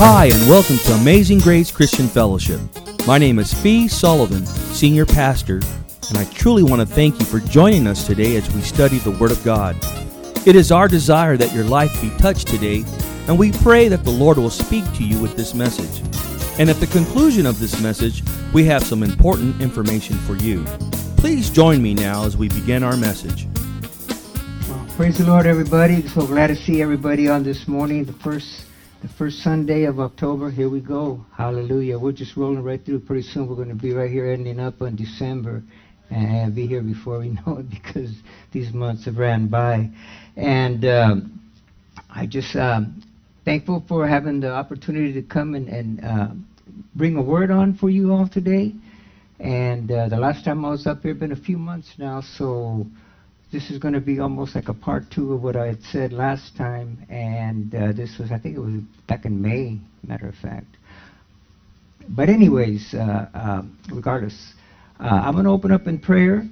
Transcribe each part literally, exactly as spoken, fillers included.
Hi, and welcome to Amazing Grace Christian Fellowship. My name is Fee Sullivan, Senior Pastor, and I truly want to thank you for joining us today as we study the Word of God. It is our desire that your life be touched today, and we pray that the Lord will speak to you with this message. And at the conclusion of this message, we have some important information for you. Please join me now as we begin our message. Well, praise the Lord, everybody. So glad to see everybody on this morning, the first the first Sunday of October. Here we go. Hallelujah. We're just rolling right through. Pretty soon we're going to be right here ending up on December and be here before we know it because these months have ran by. And um, I just um, thankful for having the opportunity to come and, and uh, bring a word on for you all today. And uh, the last time I was up here, been a few months now, so this is going to be almost like a part two of what I had said last time. And uh, this was, I think it was back in May, matter of fact. But anyways, uh, uh, regardless, uh, I'm going to open up in prayer,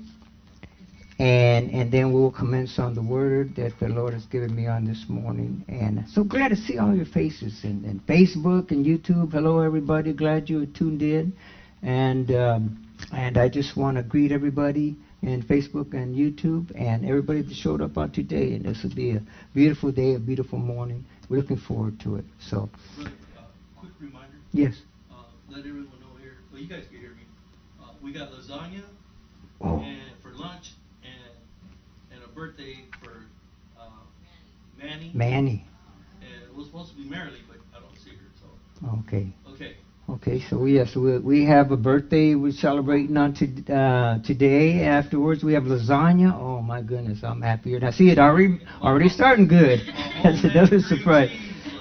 and and then we'll commence on the word that the Lord has given me on this morning. And so glad to see all your faces and, and Facebook and YouTube. Hello, everybody. Glad you tuned in. And um, and I just want to greet everybody in Facebook and YouTube and everybody that showed up on today. And this will be a beautiful day, a beautiful morning. We're looking forward to it. So, Brother, uh, quick reminder. Yes. Uh, let everyone know here. Well, you guys can hear me. Uh, we got lasagna Oh. and for lunch and and a birthday for uh, Manny. Manny. And it was supposed to be Marilee, but I don't see her. So Okay. okay. Okay, so we, yes, we, we have a birthday we're celebrating on to, uh, today. Afterwards, we have lasagna. Oh, my goodness, I'm happy. And I see it already already starting good. That's another surprise.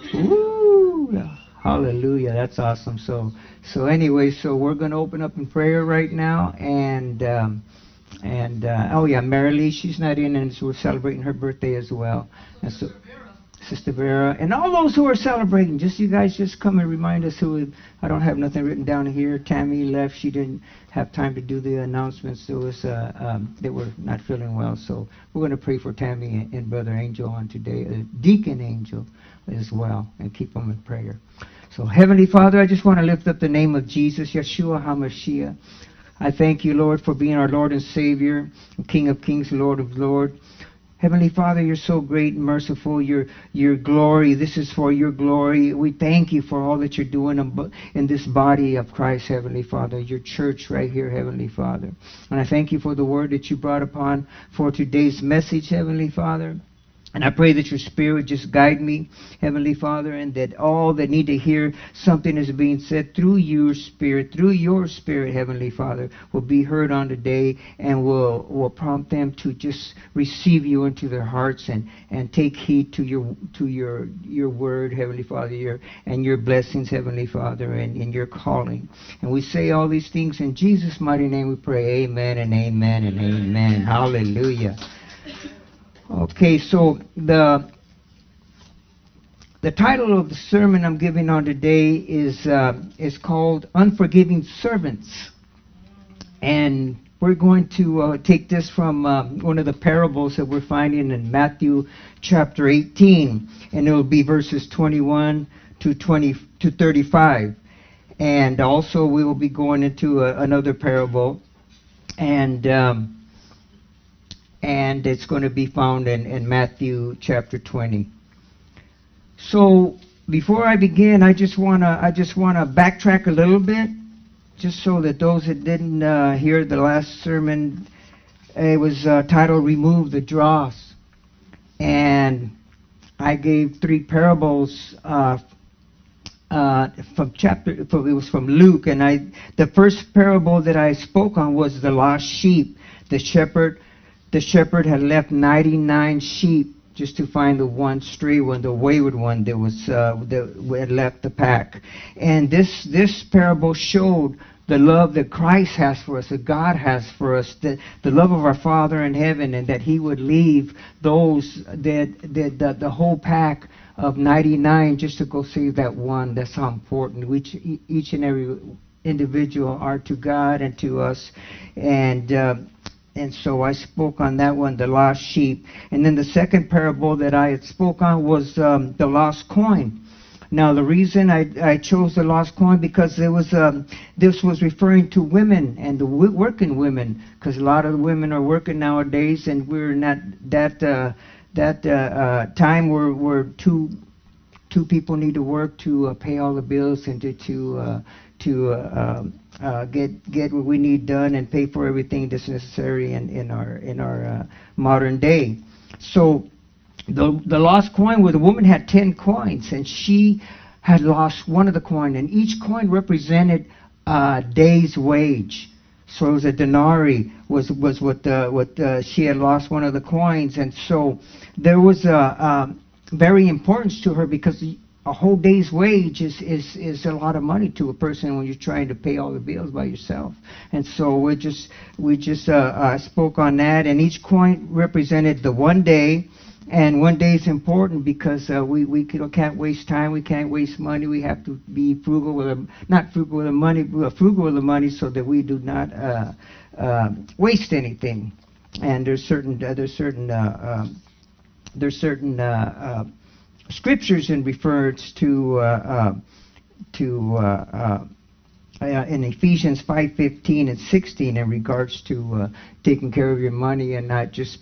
Woo! Hallelujah, that's awesome. So, so anyway, so we're going to open up in prayer right now. And, um, and uh, oh, yeah, Marilee, she's not in, and so we're celebrating her birthday as well. And so, Sister Vera, and all those who are celebrating, just you guys just come and remind us who, I don't have nothing written down here. Tammy left. She didn't have time to do the announcements. There was, uh, um, they were not feeling well. So we're going to pray for Tammy and, and Brother Angel on today, uh, Deacon Angel as well, and keep them in prayer. So Heavenly Father, I just want to lift up the name of Jesus, Yeshua HaMashiach. I thank you, Lord, for being our Lord and Savior, King of Kings, Lord of Lords. Heavenly Father, you're so great and merciful. Your your glory, this is for your glory. We thank you for all that you're doing in this body of Christ, Heavenly Father, your church right here, Heavenly Father. And I thank you for the word that you brought upon for today's message, Heavenly Father. And I pray that your Spirit just guide me, Heavenly Father, and that all that need to hear something is being said through your Spirit, through your Spirit, Heavenly Father, will be heard on today and will will prompt them to just receive you into their hearts and, and take heed to your to your your word, Heavenly Father, your and your blessings, Heavenly Father, and in your calling. And we say all these things in Jesus' mighty name we pray. Amen and amen and amen. Hallelujah. Okay, so the the title of the sermon I'm giving on today is uh, is called Unforgiving Servants, and we're going to uh, take this from uh, one of the parables that we're finding in Matthew chapter eighteen, and it will be verses twenty-one to twenty to thirty-five, and also we will be going into a, another parable, and. Um, And it's going to be found in, in Matthew chapter twenty. So before I begin, I just wanna I just wanna backtrack a little bit, just so that those that didn't uh, hear the last sermon, it was uh, titled "Remove the Dross," and I gave three parables uh, uh, from chapter. From, it was from Luke, and I the first parable that I spoke on was the lost sheep. The shepherd. The shepherd had left ninety-nine sheep just to find the one stray one, the wayward one that was uh, that had left the pack. And this this parable showed the love that Christ has for us, that God has for us, that the love of our Father in heaven, and that He would leave those that that the, the whole pack of ninety-nine just to go save that one. That's how important each each and every individual are to God and to us. And uh, And so I spoke on that one, the lost sheep. And then the second parable that I had spoke on was um, the lost coin. Now, the reason I, I chose the lost coin, because there was um, this was referring to women and the w- working women, because a lot of the women are working nowadays, and we're not that uh, that uh, uh, time where where two two people need to work to uh, pay all the bills and to to uh, to uh, um, uh, get get what we need done and pay for everything that's necessary in, in our in our uh, modern day. So the the lost coin, where the woman had ten coins and she had lost one of the coin, and each coin represented a day's wage. So it was a denarii was was what uh, what uh, she had lost one of the coins, and so there was a. a very important to her, because a whole day's wage is, is, is a lot of money to a person when you're trying to pay all the bills by yourself. And so we just we just uh, uh, spoke on that, and each coin represented the one day, and one day is important because uh, we we can't waste time, we can't waste money, we have to be frugal with the, not frugal with the money, but frugal with the money, so that we do not uh, uh, waste anything. And there's certain uh, there's certain uh, um, There's certain uh, uh, scriptures in reference to uh, uh, to uh, uh, uh, in Ephesians five fifteen and sixteen in regards to uh, taking care of your money and not just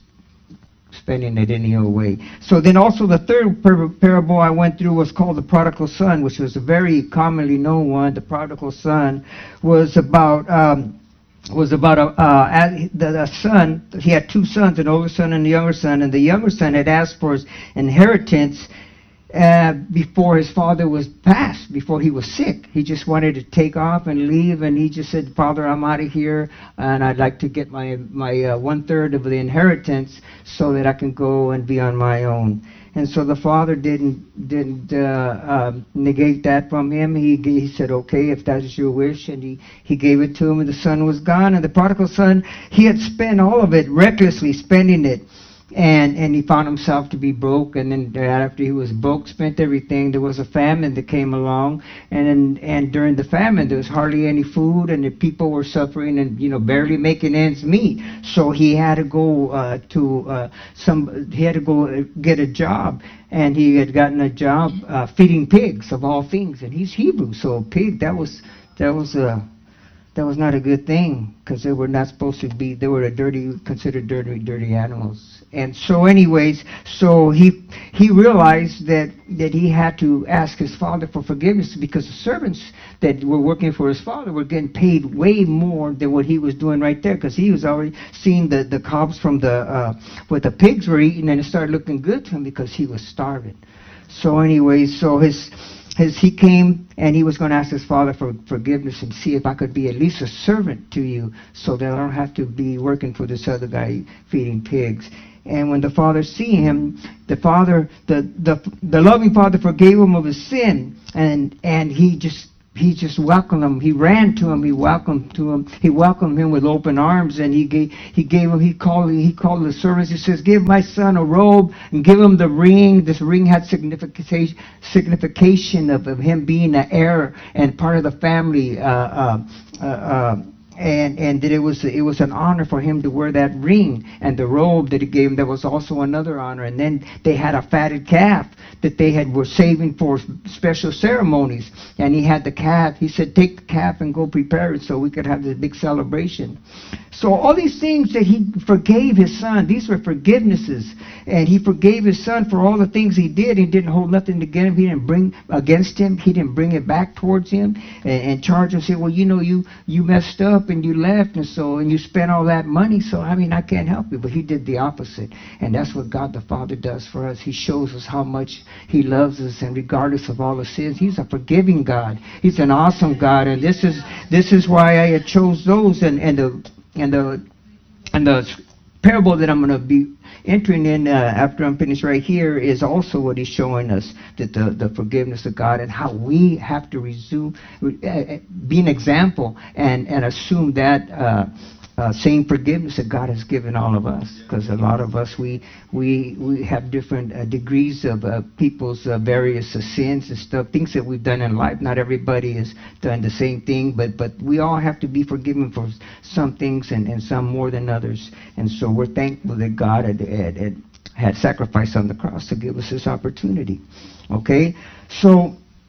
spending it any old way. So then also the third par- parable I went through was called the prodigal son, which was a very commonly known one. The prodigal son was about um, was about a uh, the, the son. He had two sons, an older son and a younger son, and the younger son had asked for his inheritance uh, before his father was passed, before he was sick. He just wanted to take off and leave, and he just said, "Father, I'm out of here, and I'd like to get my my uh, one third of the inheritance so that I can go and be on my own." And so the father didn't didn't uh, uh, negate that from him. He he said, "Okay, if that is your wish," and he, he gave it to him, and the son was gone. And the prodigal son, he had spent all of it, recklessly spending it, and and he found himself to be broke. And then after he was broke, spent everything, there was a famine that came along, and and during the famine there was hardly any food, and the people were suffering and you know barely making ends meet. So he had to go uh, to uh, some. He had to go get a job, and he had gotten a job uh, feeding pigs of all things. And he's Hebrew, so a pig that was that was a that was not a good thing, because they were not supposed to be. They were a dirty, considered dirty, dirty animals. And so, anyways, so he he realized that that he had to ask his father for forgiveness, because the servants that were working for his father were getting paid way more than what he was doing right there, because he was already seeing the the cobs from the uh, what the pigs were eating, and it started looking good to him because he was starving. So, anyways, so his. His, he came and he was going to ask his father for forgiveness and see if I could be at least a servant to you, so that I don't have to be working for this other guy feeding pigs. And when the father see him, the father, the the the loving father forgave him of his sin, and and he just he just welcomed him. He ran to him. He welcomed to him. He welcomed him with open arms, and he gave he gave him. He called he called the servants. He says, "Give my son a robe and give him the ring." This ring had signification signification of, of him being an heir and part of the family. Uh, uh, uh, uh, And and that it was it was an honor for him to wear that ring, and the robe that he gave him, that was also another honor. And then they had a fatted calf that they had were saving for special ceremonies, and he had the calf. He said, "Take the calf and go prepare it so we could have this big celebration." So all these things that he forgave his son, these were forgivenesses, and he forgave his son for all the things he did. He didn't hold nothing against him. He didn't bring against him. He didn't bring it back towards him and, and charge him. Say, "Well, you know, you you messed up and you left, and so and you spent all that money. So I mean, I can't help you." But he did the opposite, and that's what God the Father does for us. He shows us how much He loves us, and regardless of all the sins, He's a forgiving God. He's an awesome God, and this is this is why I chose those and and the and the and the parable that I'm going to be entering in uh, after I'm finished right here is also what He's showing us, that the, the forgiveness of God, and how we have to resume, uh, be an example and, and assume that uh, uh, same forgiveness that God has given all of us. Because a lot of us, we we we have different uh, degrees of uh, people's uh, various uh, sins and stuff, things that we've done in life. Not everybody has done the same thing, but but we all have to be forgiven for some things, and, and some more than others. And so we're thankful that God had, had, had, had sacrificed on the cross to give us this opportunity. Okay? So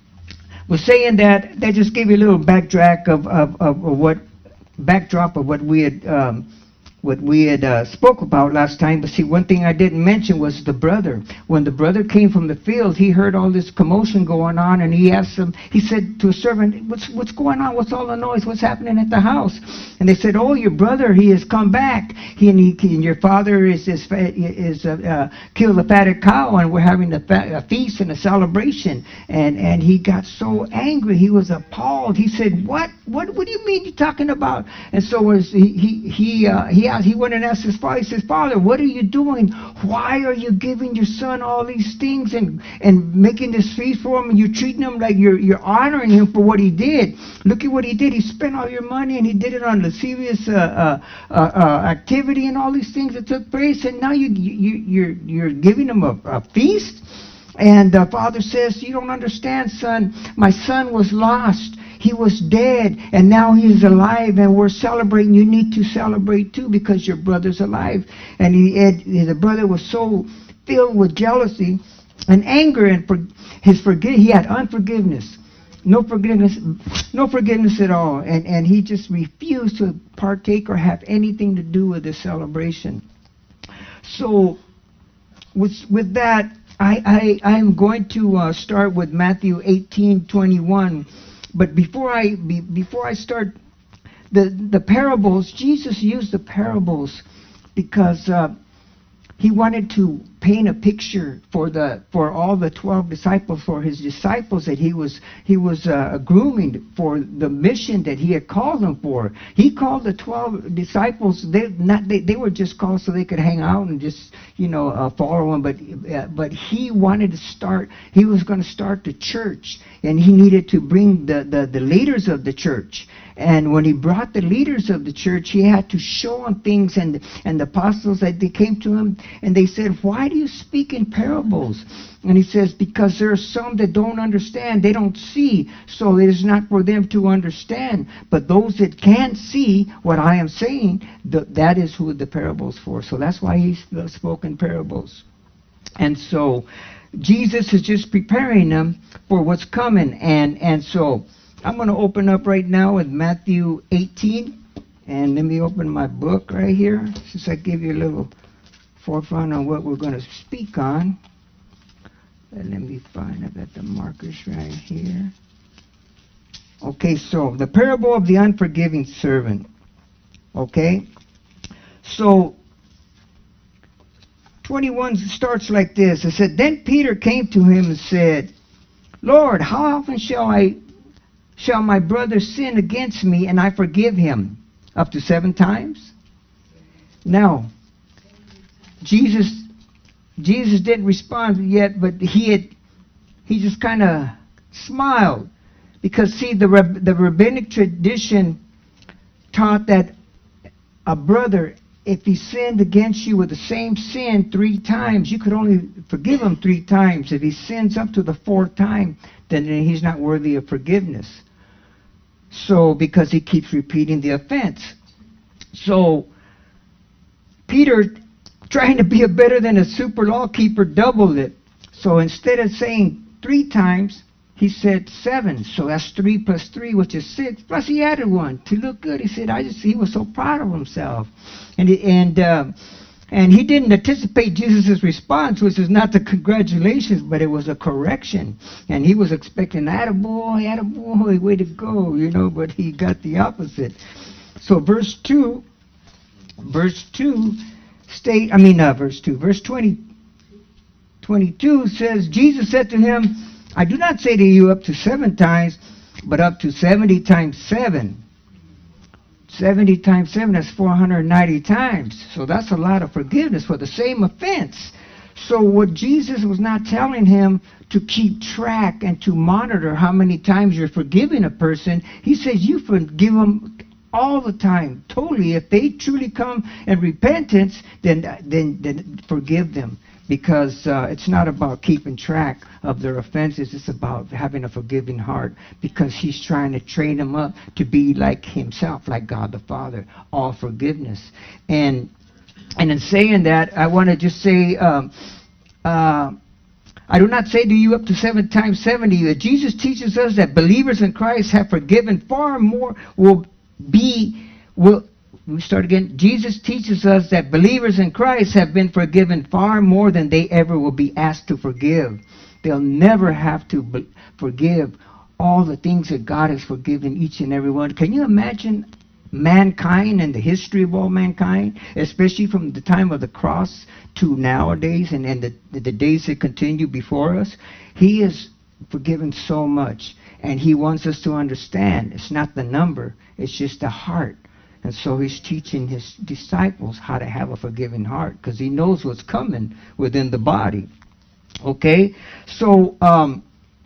was saying that, that just gave you a little backtrack of, of, of, of what, backdrop of what we had, um, what we had uh, spoke about last time. But see, one thing I didn't mention was the brother. When the brother came from the field, he heard all this commotion going on, and he asked him, he said to a servant, what's what's going on? What's all the noise? What's happening at the house? And they said, oh, your brother, he has come back. He and, he, and your father is is, is uh, uh, killed a fatted cow, and we're having a, fa- a feast and a celebration. And and he got so angry, he was appalled. He said, what? What? What do you mean you're talking about? And so as he he he uh, he He went and asked his father. He says, Father, what are you doing? Why are you giving your son all these things and, and making this feast for him? And you're treating him like you're you're honoring him for what he did. Look at what he did. He spent all your money, and he did it on lascivious uh, uh, uh, uh, activity and all these things that took place. And now you, you you're you're giving him a, a feast. And the father says, you don't understand, son. My son was lost. He was dead, and now he's alive, and we're celebrating. You need to celebrate too, because your brother's alive. And he had, the brother was so filled with jealousy and anger, and for, his forgive. He had unforgiveness, no forgiveness, no forgiveness at all, and and he just refused to partake or have anything to do with this celebration. So, with with that, I I I'm going to uh, start with Matthew eighteen twenty-one. But before I be, before I start, the the parables, Jesus used the parables because uh, he wanted to paint a picture for the for all the twelve disciples, for his disciples that he was he was uh, grooming for the mission that he had called them for. He called the twelve disciples. They not they, they were just called so they could hang out and just you know uh, follow him. But uh, but he wanted to start. He was going to start the church, and he needed to bring the, the the leaders of the church. And when he brought the leaders of the church, he had to show them things. And and the apostles, that they came to him and they said, why do you speak in parables? And he says, because there are some that don't understand. They don't see. So it is not for them to understand. But those that can see what I am saying, th- that is who the parable's for. So that's why he spoke in parables. And so Jesus is just preparing them for what's coming. And, and so I'm going to open up right now with Matthew eighteen. And let me open my book right here, since I give you a little forefront on what we're going to speak on. And let me find, I've got the markers right here. Okay, so the parable of the unforgiving servant. Okay? So, twenty-one starts like this. It said, then Peter came to him and said, Lord, how often shall I shall my brother sin against me and I forgive him? Up to seven times? Now, Jesus Jesus didn't respond yet, but he had he just kind of smiled. Because, see, the the rabbinic tradition taught that a brother, if he sinned against you with the same sin three times, you could only forgive him three times. If he sins up to the fourth time, then he's not worthy of forgiveness. So, because he keeps repeating the offense. So, Peter, trying to be a better than a super law keeper, doubled it. So instead of saying three times, he said seven. So that's three plus three, which is six. Plus he added one to look good. He said, I just, he was so proud of himself. And and uh, and he didn't anticipate Jesus' response, which is not the congratulations, but it was a correction. And he was expecting, attaboy, attaboy, way to go, you know, but he got the opposite. So verse two, verse two, state, I mean, uh, verse two, verse twenty, twenty-two says, Jesus said to him, I do not say to you up to seven times, but up to seventy times seven. seventy times seven, that's four hundred ninety times. So that's a lot of forgiveness for the same offense. So what Jesus was not telling him to keep track and to monitor how many times you're forgiving a person, he says you forgive them all the time, totally. If they truly come in repentance, then then, then forgive them. Because uh, it's not about keeping track of their offenses. It's about having a forgiving heart. Because he's trying to train them up to be like himself, like God the Father. All forgiveness. And and in saying that, I want to just say, um, uh, I do not say to you up to seven times seventy. That Jesus teaches us that believers in Christ have forgiven far more will be, will, we start again. Jesus teaches us that believers in Christ have been forgiven far more than they ever will be asked to forgive. They'll never have to be, forgive all the things that God has forgiven each and every one. Can you imagine mankind and the history of all mankind, especially from the time of the cross to nowadays and, and the, the days that continue before us? He has forgiven so much, and He wants us to understand it's not the number, it's just the heart. And so He's teaching His disciples how to have a forgiving heart, because He knows what's coming within the body. Okay? So, um,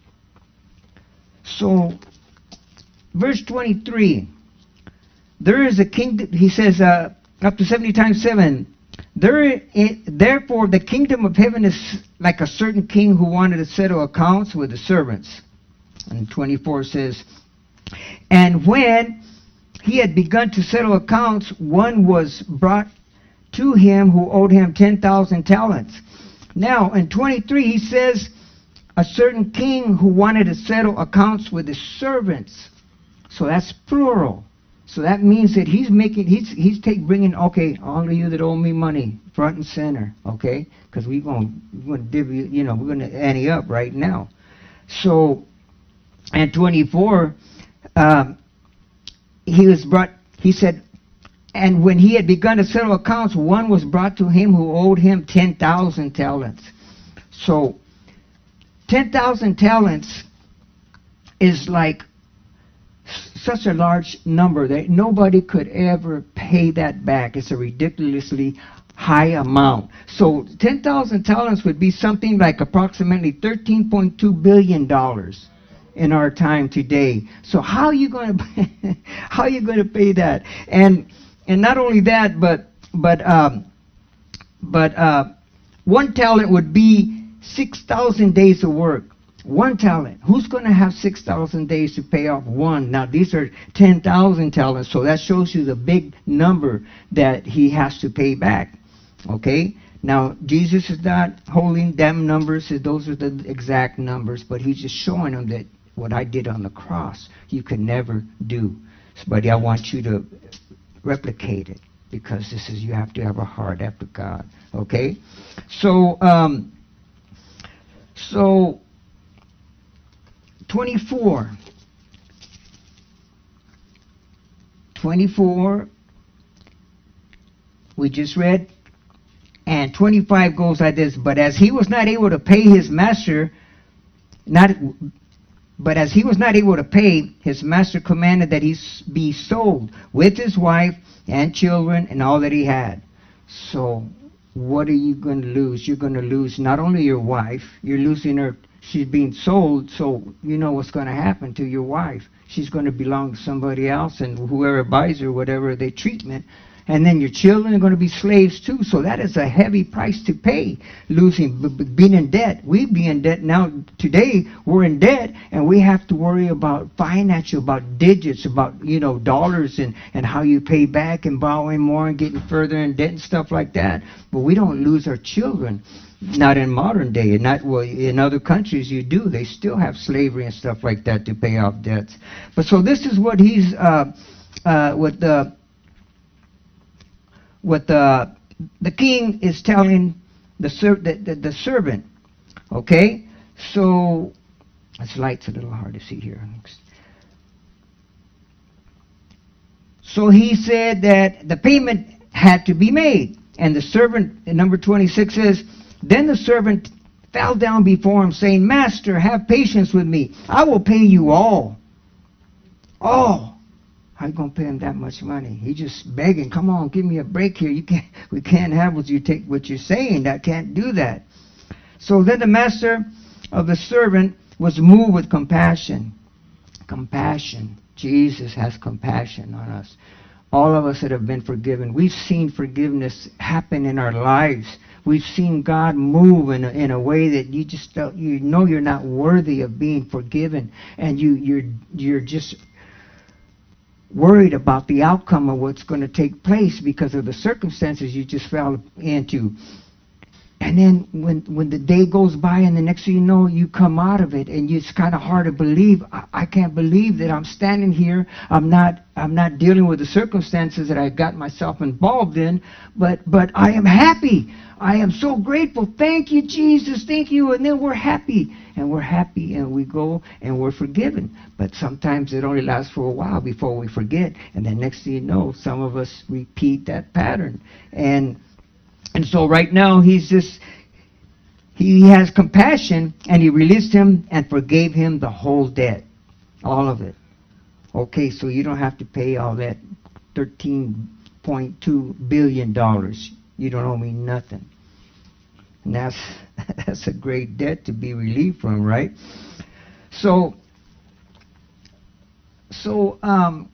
so, verse twenty-three. There is a kingdom, he says, uh, up to seventy times seven. There, therefore, the kingdom of heaven is like a certain king who wanted to settle accounts with the servants. And twenty-four says, and when he had begun to settle accounts, one was brought to him who owed him ten thousand talents. Now, in twenty-three, he says, a certain king who wanted to settle accounts with his servants. So that's plural. So that means that he's making, he's he's take bringing, okay, all of you that owe me money, front and center, okay? Because we're going we're going to divvy, you know, we're going to ante up right now. So, and twenty-four, um, he was brought, he said, and when he had begun to settle accounts, one was brought to him who owed him ten thousand talents. So, ten thousand talents is like such a large number that nobody could ever pay that back. It's a ridiculously high amount. So ten thousand talents would be something like approximately thirteen point two billion dollars in our time today. So how are you going to how are you going to pay that? And and not only that, but but um, but uh, one talent would be six thousand days of work. One talent. Who's going to have six thousand days to pay off one? Now, these are ten thousand talents, so that shows you the big number that he has to pay back. Okay? Now, Jesus is not holding them numbers. Those are the exact numbers, but He's just showing them that what I did on the cross, you can never do. But I want you to replicate it, because this is, you have to have a heart after God. Okay? So, um, so, twenty-four. twenty-four, we just read, and twenty-five goes like this, but as he was not able to pay his master, not, but as he was not able to pay, his master commanded that he be sold with his wife and children and all that he had. So, what are you going to lose? You're going to lose not only your wife, you're losing her. She's being sold, so you know what's going to happen to your wife. She's going to belong to somebody else, and whoever buys her, whatever their treatment. And then your children are going to be slaves too. So that is a heavy price to pay, losing, b- b- being in debt. We be in debt now. Today, we're in debt, and we have to worry about financial, about digits, about, you know, dollars, and, and how you pay back and borrowing more and getting further in debt and stuff like that. But we don't lose our children. Not in modern day, and not well in other countries you do. They still have slavery and stuff like that to pay off debts. But so this is what he's uh, uh, what the what the the king is telling the ser- the, the, the servant. Okay, so this light's a little hard to see here. So he said that the payment had to be made, and the servant, number twenty-six says, then the servant fell down before him, saying, Master, have patience with me. I will pay you all. All. How you going to pay him that much money? He's just begging, come on, give me a break here. You can't, we can't have what, you take, what you're saying. I can't do that. So then the master of the servant was moved with compassion. Compassion. Jesus has compassion on us. All of us that have been forgiven, we've seen forgiveness happen in our lives. We've seen God move in a, in a way that you just felt, you know you're not worthy of being forgiven, and you you're you're just worried about the outcome of what's going to take place because of the circumstances you just fell into. And then when when the day goes by and the next thing you know, you come out of it, and it's kind of hard to believe. I, I can't believe that I'm standing here. I'm not I'm not dealing with the circumstances that I got myself involved in, but but I am happy. I am so grateful. Thank you, Jesus. Thank you. And then we're happy. And we're happy, and we go and we're forgiven. But sometimes it only lasts for a while before we forget. And then next thing you know, some of us repeat that pattern. And And so right now, he's just, he has compassion, and he released him and forgave him the whole debt. All of it. Okay, so you don't have to pay all that thirteen point two billion dollars. You don't owe me nothing. And that's, that's a great debt to be relieved from, right? So, so, um...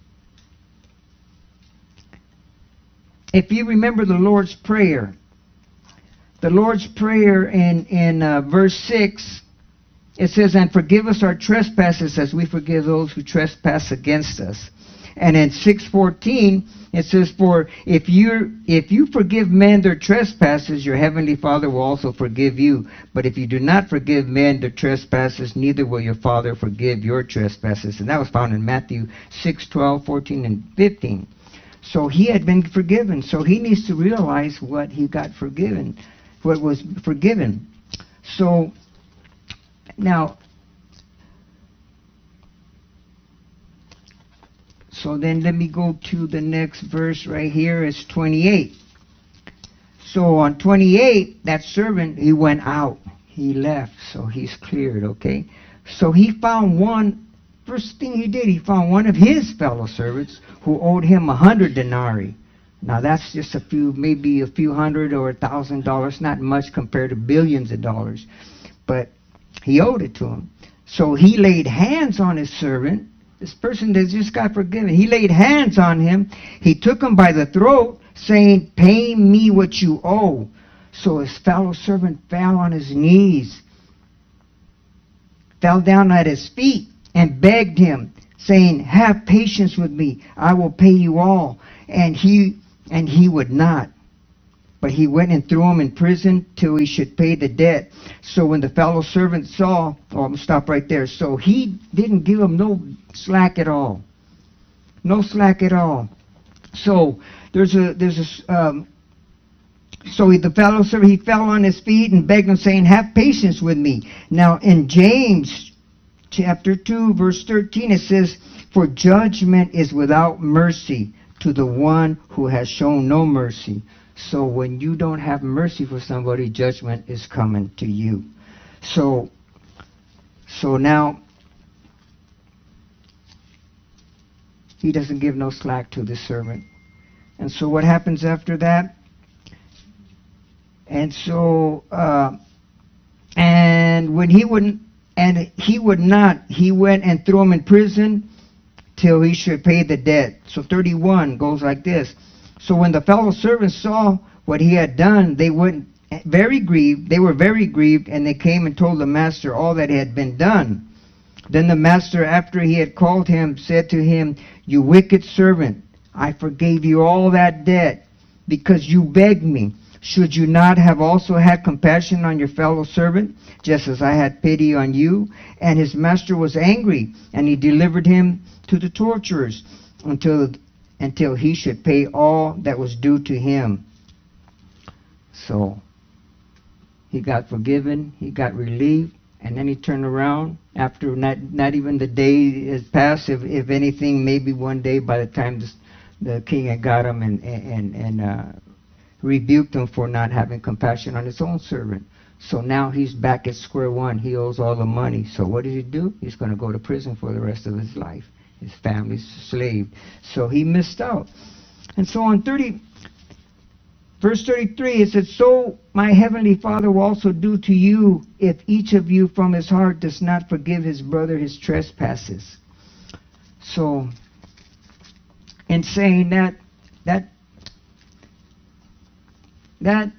if you remember the Lord's Prayer, the Lord's Prayer in, in uh, verse six, it says, and forgive us our trespasses as we forgive those who trespass against us. And in six fourteen, it says, for if you if you forgive men their trespasses, your heavenly Father will also forgive you. But if you do not forgive men their trespasses, neither will your Father forgive your trespasses. And that was found in Matthew six, twelve, fourteen, and fifteen. So he had been forgiven. So he needs to realize what he got forgiven, what was forgiven. So now, so then let me go to the next verse right here. It's twenty-eight. So on twenty-eight, that servant, he went out. He left. So he's cleared, okay? So he found one. First thing he did, he found one of his fellow servants who owed him a hundred denarii. Now that's just a few, maybe a few hundred or a thousand dollars, not much compared to billions of dollars. But he owed it to him. So he laid hands on his servant, this person that just got forgiven. He laid hands on him. He took him by the throat, saying, pay me what you owe. So his fellow servant fell on his knees, fell down at his feet, and begged him, saying, have patience with me, I will pay you all. And he and he would not. But he went and threw him in prison till he should pay the debt. So when the fellow servant saw, oh, I'm going to stop right there. So he didn't give him no slack at all. No slack at all. So there's a, there's a, um, so he, the fellow servant, he fell on his feet and begged him, saying, have patience with me. Now in James chapter two, verse thirteen, it says, for judgment is without mercy to the one who has shown no mercy. So when you don't have mercy for somebody, judgment is coming to you. So, so now, he doesn't give no slack to the servant. And so what happens after that? And so, uh, and when he wouldn't, and he would not, he went and threw him in prison till he should pay the debt. So thirty-one goes like this. So when the fellow servants saw what he had done, they went very grieved. They were very grieved, and they came and told the master all that had been done. Then the master, after he had called him, said to him, you wicked servant, I forgave you all that debt because you begged me. Should you not have also had compassion on your fellow servant, just as I had pity on you? And his master was angry, and he delivered him to the torturers until, until he should pay all that was due to him. So he got forgiven, he got relief, and then he turned around after not, not even the day has passed. If, if anything, maybe one day by the time this, the king had got him and, and, and uh, rebuked him for not having compassion on his own servant. So now he's back at square one. He owes all the money. So what did he do? He's going to go to prison for the rest of his life. His family's slaved. So he missed out. And so on thirty, verse thirty-three, it said, so my heavenly Father will also do to you if each of you from his heart does not forgive his brother his trespasses. So in saying that, that That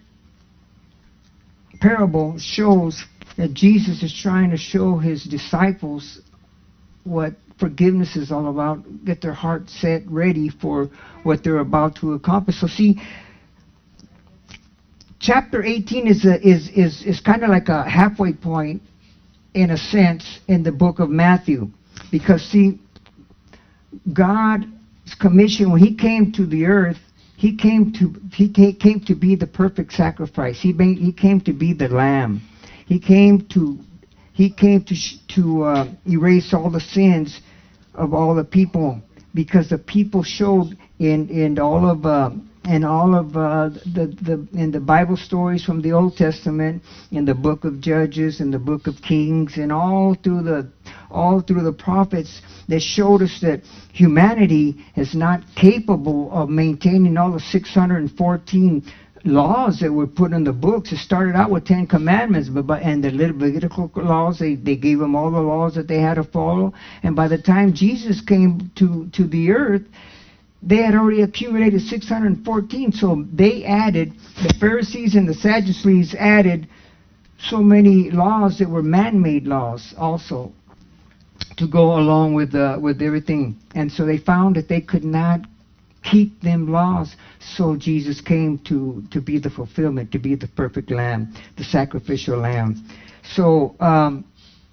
parable shows that Jesus is trying to show his disciples what forgiveness is all about, get their heart set ready for what they're about to accomplish. So see, chapter eighteen is a, is is is kind of like a halfway point, in a sense, in the book of Matthew, because see, God's commission when He came to the earth, He came to He came to be the perfect sacrifice. He made, He came to be the Lamb. He came to He came to sh- to uh, erase all the sins of all the people, because the people showed in in all of uh, in all of uh, the the in the Bible stories from the Old Testament, in the book of Judges, in the book of Kings, and all through the all through the prophets, that showed us that humanity is not capable of maintaining all the six hundred fourteen laws that were put in the books. It started out with Ten Commandments, but by, and the Levitical laws, they, they gave them all the laws that they had to follow. And by the time Jesus came to, to the earth, they had already accumulated six hundred fourteen. So they added, the Pharisees and the Sadducees added so many laws that were man-made laws also to go along with uh, with everything. And so they found that they could not keep them laws. So Jesus came to, to be the fulfillment, to be the perfect lamb, the sacrificial lamb. So, um,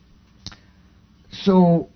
so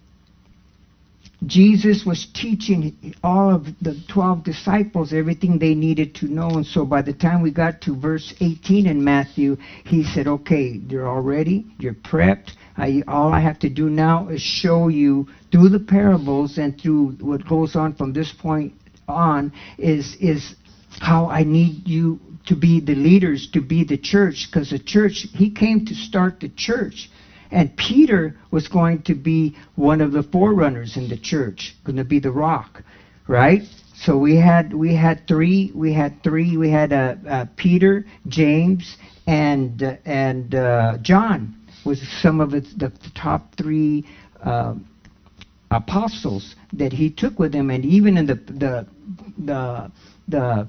Jesus was teaching all of the twelve disciples everything they needed to know. And so by the time we got to verse eighteen in Matthew, He said, okay, you're all ready, you're prepped. I, all I have to do now is show you through the parables and through what goes on from this point on is is how I need you to be the leaders, to be the church, because the church, He came to start the church, and Peter was going to be one of the forerunners in the church, going to be the rock, right? So we had we had three we had three we had uh, uh, Peter, James, and uh, and uh, John was some of its, the, the top three uh, apostles that He took with Him. And even in the the the, the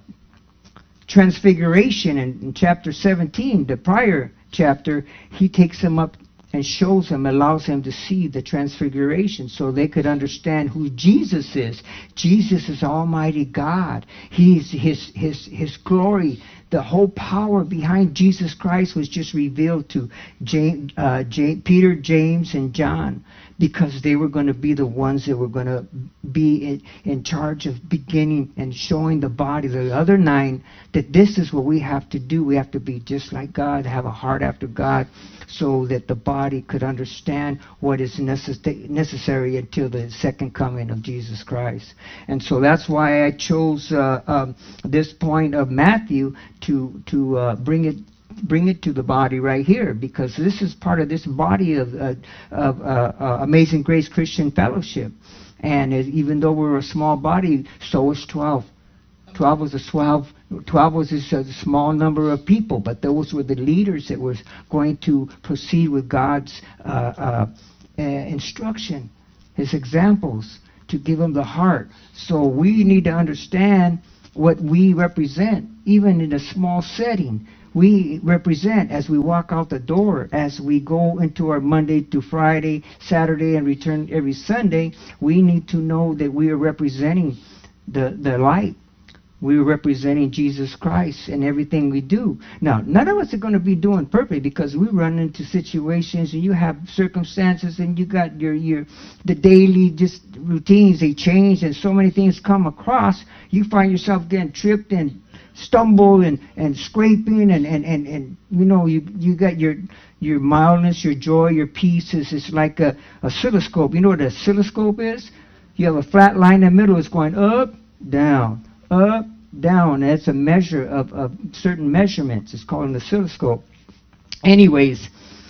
Transfiguration in, in chapter seventeen, the prior chapter, He takes them up and shows them, allows them to see the Transfiguration so they could understand who Jesus is. Jesus is Almighty God. He's His His His glory. The whole power behind Jesus Christ was just revealed to James, uh, James, Peter, James, and John, because they were going to be the ones that were going to be in, in charge of beginning and showing the body, the other nine, that this is what we have to do. We have to be just like God, have a heart after God, so that the body could understand what is necess- necessary until the second coming of Jesus Christ. And so that's why I chose uh, um, this point of Matthew to to uh, bring it bring it to the body right here, because this is part of this body of, uh, of uh, uh, Amazing Grace Christian Fellowship. And it, even though we're a small body, so is twelve. twelve was a twelve. twelve was a, a small number of people, but those were the leaders that was going to proceed with God's uh, uh, uh, instruction, His examples, to give them the heart. So we need to understand what we represent, even in a small setting. We represent as we walk out the door, as we go into our Monday to Friday, Saturday, and return every Sunday. We need to know that we are representing the, the light. We are representing Jesus Christ in everything we do. Now, none of us are going to be doing perfect, because we run into situations and you have circumstances and you got your, your the daily just routines, they change, and so many things come across. You find yourself getting tripped and stumble and, and scraping and, and, and, and you know, you you got your your mildness, your joy, your peace. Is it's like a, a oscilloscope. You know what an oscilloscope is? You have a flat line in the middle. It's going up, down, up, down. That's a measure of, of certain measurements. It's called an oscilloscope. Anyways,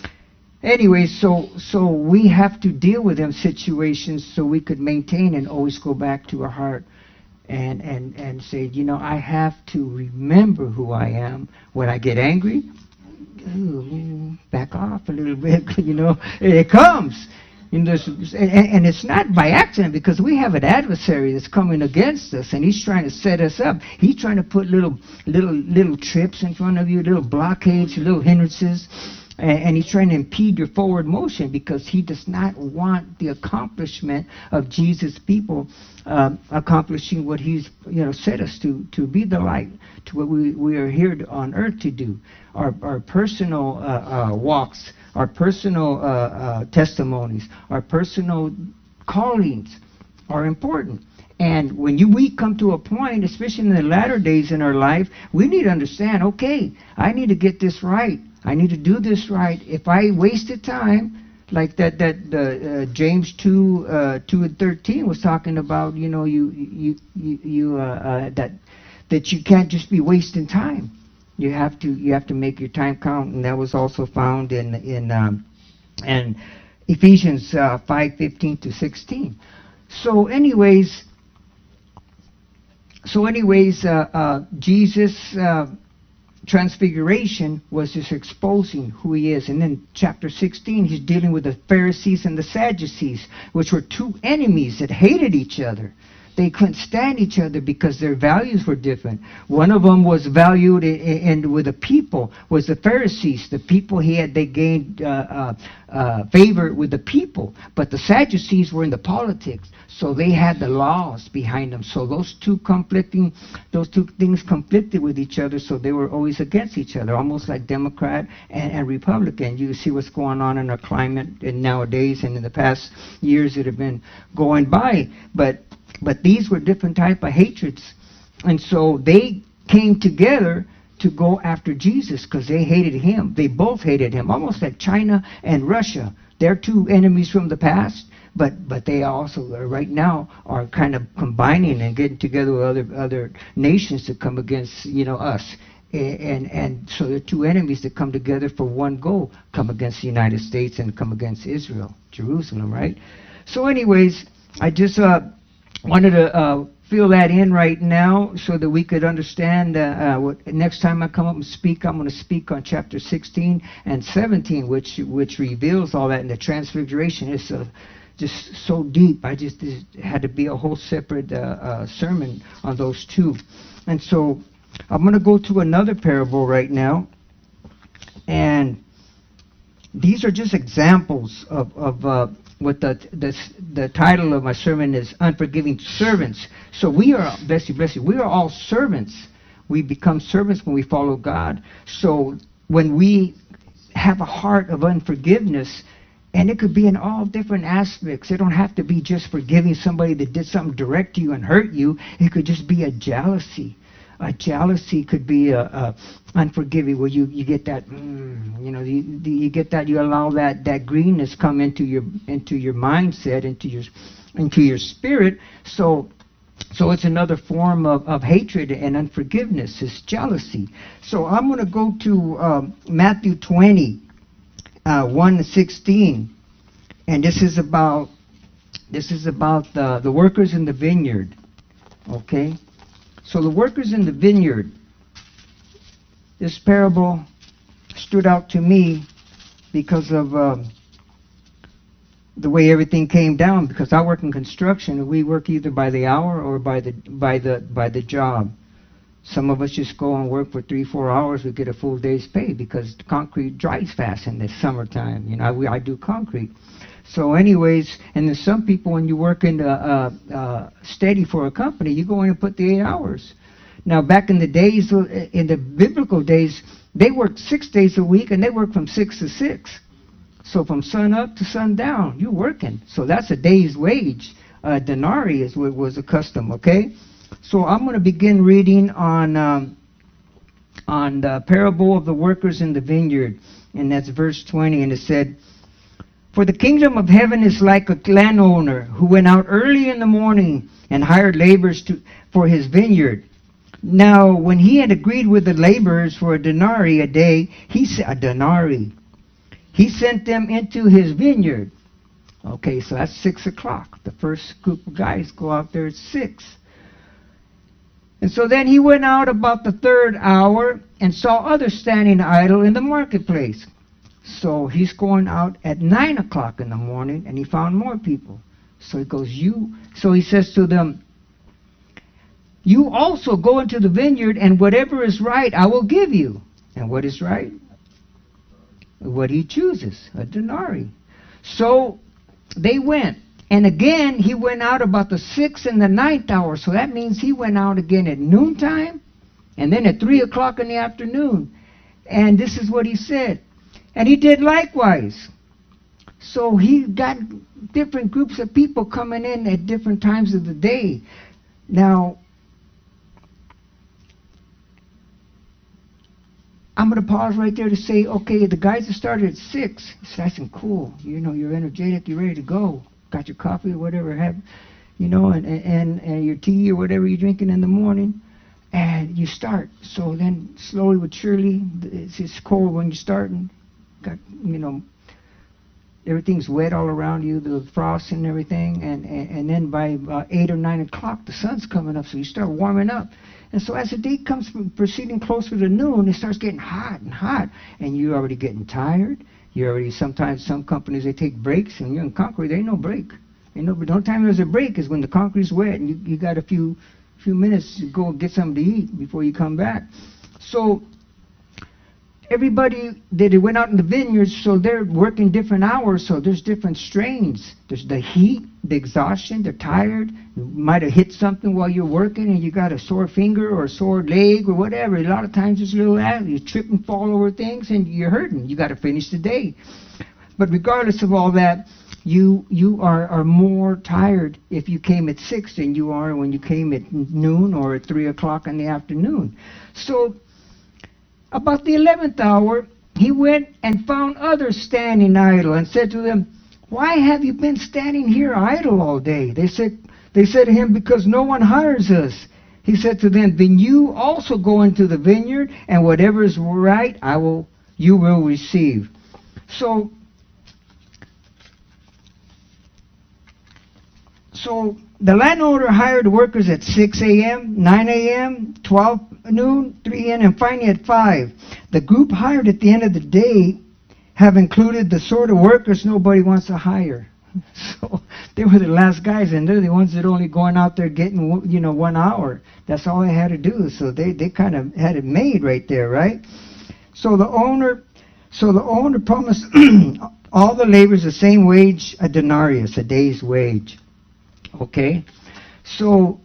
anyways, so so we have to deal with them situations so we could maintain and always go back to our heart and and and say, you know, I have to remember who I am. When I get angry, ooh, back off a little bit. You know, it comes. You know, and, and it's not by accident, because we have an adversary that's coming against us, and he's trying to set us up. He's trying to put little little little trips in front of you, little blockades, little hindrances, And, and he's trying to impede your forward motion because he does not want the accomplishment of Jesus' people uh, accomplishing what he's, you know, set us to, to be the light, to what we, we are here to, on earth to do. Our, our personal uh, uh, walks, our personal uh, uh, testimonies, our personal callings are important. And when you we come to a point, especially in the latter days in our life, we need to understand, okay, I need to get this right. I need to do this right. If I wasted time, like that that uh, uh, James two uh, two and thirteen was talking about, you know, you you you, you uh, uh, that that you can't just be wasting time. You have to you have to make your time count, and that was also found in in um, and Ephesians uh, five fifteen to sixteen. So, anyways. So anyways, uh, uh, Jesus' uh, transfiguration was just exposing who he is. And then chapter sixteen, he's dealing with the Pharisees and the Sadducees, which were two enemies that hated each other. They couldn't stand each other because their values were different. One of them was valued in, in with the people, was the Pharisees. The people he had, they gained uh, uh, uh, favor with the people. But the Sadducees were in the politics. So they had the laws behind them. So those two conflicting, those two things conflicted with each other. So they were always against each other, almost like Democrat and, and Republican. You see what's going on in our climate and nowadays and in the past years that have been going by. But but these were different type of hatreds, and so they came together to go after Jesus because they hated him. They both hated him, almost like China and Russia. They're two enemies from the past. But but they also uh, right now are kind of combining and getting together with other other nations to come against, you know, us, and and, and so the two enemies that come together for one goal, come against the United States and come against Israel, Jerusalem, right? So, anyways, I just uh, wanted to uh, fill that in right now so that we could understand. Uh, uh, what, next time I come up and speak, I'm going to speak on chapter sixteen and seventeen, which which reveals all that in the Transfiguration. It's a just so deep. I just it had to be a whole separate uh, uh, sermon on those two. And so I'm going to go to another parable right now. And these are just examples of, of uh, what the, the the title of my sermon is, Unforgiving Servants. So we are, bless you, bless you, we are all servants. We become servants when we follow God. So when we have a heart of unforgiveness, and it could be in all different aspects. It don't have to be just forgiving somebody that did something direct to you and hurt you. It could just be a jealousy. A jealousy could be a, a unforgiving, where you, you get that, mm, you know, you, you get that, you allow that, that greenness come into your into your mindset, into your into your spirit. So so it's another form of, of hatred and unforgiveness, is jealousy. So I'm going to go to um, Matthew twenty. Uh, one to sixteen, and this is about this is about the the workers in the vineyard. Okay, so the workers in the vineyard. This parable stood out to me because of um, the way everything came down. Because I work in construction, and we work either by the hour or by the by the by the job. Some of us just go and work for three, four hours. We get a full day's pay because concrete dries fast in the summertime. You know, I, I do concrete. So, anyways, and then some people, when you work in the, uh, uh, steady for a company, you go in and put the eight hours. Now, back in the days, in the biblical days, they worked six days a week, and they worked from six to six. So, from sun up to sundown, you're working. So that's a day's wage. Uh, denarii is what was the custom. Okay. So I'm going to begin reading on um, on the parable of the workers in the vineyard, and that's verse twenty. And it said, "For the kingdom of heaven is like a landowner who went out early in the morning and hired laborers to, for his vineyard. Now, when he had agreed with the laborers for a denarii a day, he said, a denarii, he sent them into his vineyard." Okay, so that's six o'clock. The first group of guys go out there at six. "And so then he went out about the third hour and saw others standing idle in the marketplace. So he's going out at nine o'clock in the morning, and he found more people. So he goes, you, so he says to them, 'You also go into the vineyard, and whatever is right I will give you.' And what is right? what he chooses, a denarii. So they went. And again, he went out about the sixth and the ninth hour. So that means he went out again at noontime and then at three o'clock in the afternoon. And this is what he said. And he did likewise. So he got different groups of people coming in at different times of the day. Now, I'm going to pause right there to say, okay, the guys that started at six, it's nice and cool. You know, you're energetic, you're ready to go. Got your coffee or whatever, have, you know, and, and, and your tea or whatever you're drinking in the morning, and you start. So then slowly but surely, it's, it's cold when you're starting. Got, you know, everything's wet all around you, the frost and everything, and, and, and then by about eight or nine o'clock, the sun's coming up, so you start warming up. And so as the day comes from proceeding closer to noon, it starts getting hot and hot, and you're already getting tired. You already, sometimes some companies, they take breaks, and you're in concrete, there ain't no break. Ain't no, the only time there's a break is when the concrete's wet and you, you got a few few minutes to go get something to eat before you come back. So everybody that went out in the vineyards, so they're working different hours, so there's different strains. There's the heat, the exhaustion, they're tired. You might have hit something while you're working and you got a sore finger or a sore leg or whatever. A lot of times it's a little that. You trip and fall over things and you're hurting. You got to finish the day. But regardless of all that, you you are, are more tired if you came at six than you are when you came at noon or at three o'clock in the afternoon. So about the eleventh hour, he went and found others standing idle and said to them, "Why have you been standing here idle all day?" They said, they said to him, "Because no one hires us." He said to them, "Then you also go into the vineyard, and whatever is right, I will, you will receive." So, so the landowner hired workers at six a.m., nine a.m., twelve noon, three a.m., and finally at five. The group hired at the end of the day have included the sort of workers nobody wants to hire. So they were the last guys, and they're the ones that are only going out there getting, you know, one hour. That's all they had to do. So they, they kind of had it made right there, right? So the owner, so the owner promised all the laborers the same wage, a denarius, a day's wage. Okay? So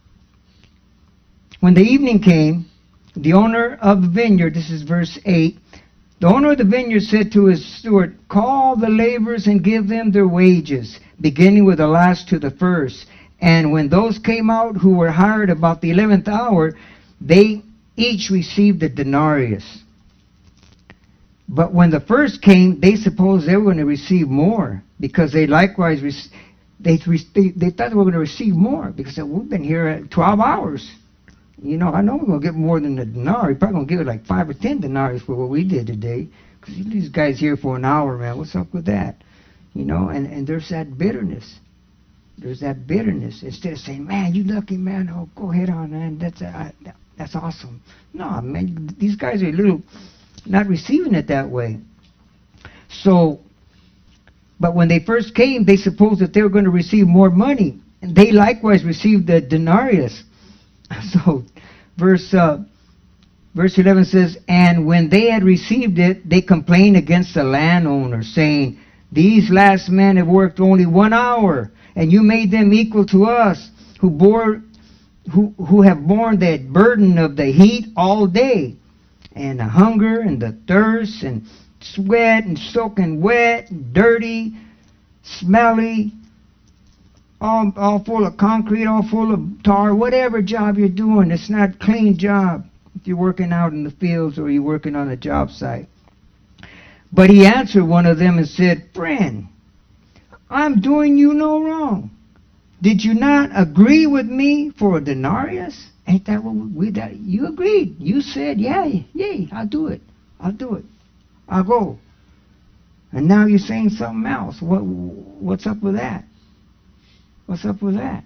when the evening came, the owner of the vineyard, this is verse eight, the owner of the vineyard said to his steward, "Call the laborers and give them their wages, beginning with the last to the first." And when those came out who were hired about the eleventh hour, they each received a denarius. But when the first came, they supposed they were going to receive more, because they likewise rec- they, they they thought they were going to receive more, because we've been here at twelve hours. You know, I know we're going to get more than a denarii. Probably going to give it like five or ten denarii for what we did today. Because these guys here for an hour, man, what's up with that? You know, and, and there's that bitterness. There's that bitterness. Instead of saying, "Man, you lucky, man. Oh, go ahead on, man. That's uh, that's awesome." No, man, these guys are a little not receiving it that way. So, but when they first came, they supposed that they were going to receive more money. And they likewise received the denarius. So, verse uh, verse eleven says, "And when they had received it, they complained against the landowner, saying, 'These last men have worked only one hour, and you made them equal to us, who bore, who who have borne that burden of the heat all day, and the hunger and the thirst and sweat and soaking wet, and dirty, smelly.'" All, all full of concrete, all full of tar, whatever job you're doing, it's not a clean job if you're working out in the fields or you're working on a job site. But he answered one of them and said, "Friend, I'm doing you no wrong. Did you not agree with me for a denarius?" Ain't that what we, that, you agreed. You said, yeah, yay, I'll do it. I'll do it. I'll go. And now you're saying something else. What, what's up with that? What's up with that?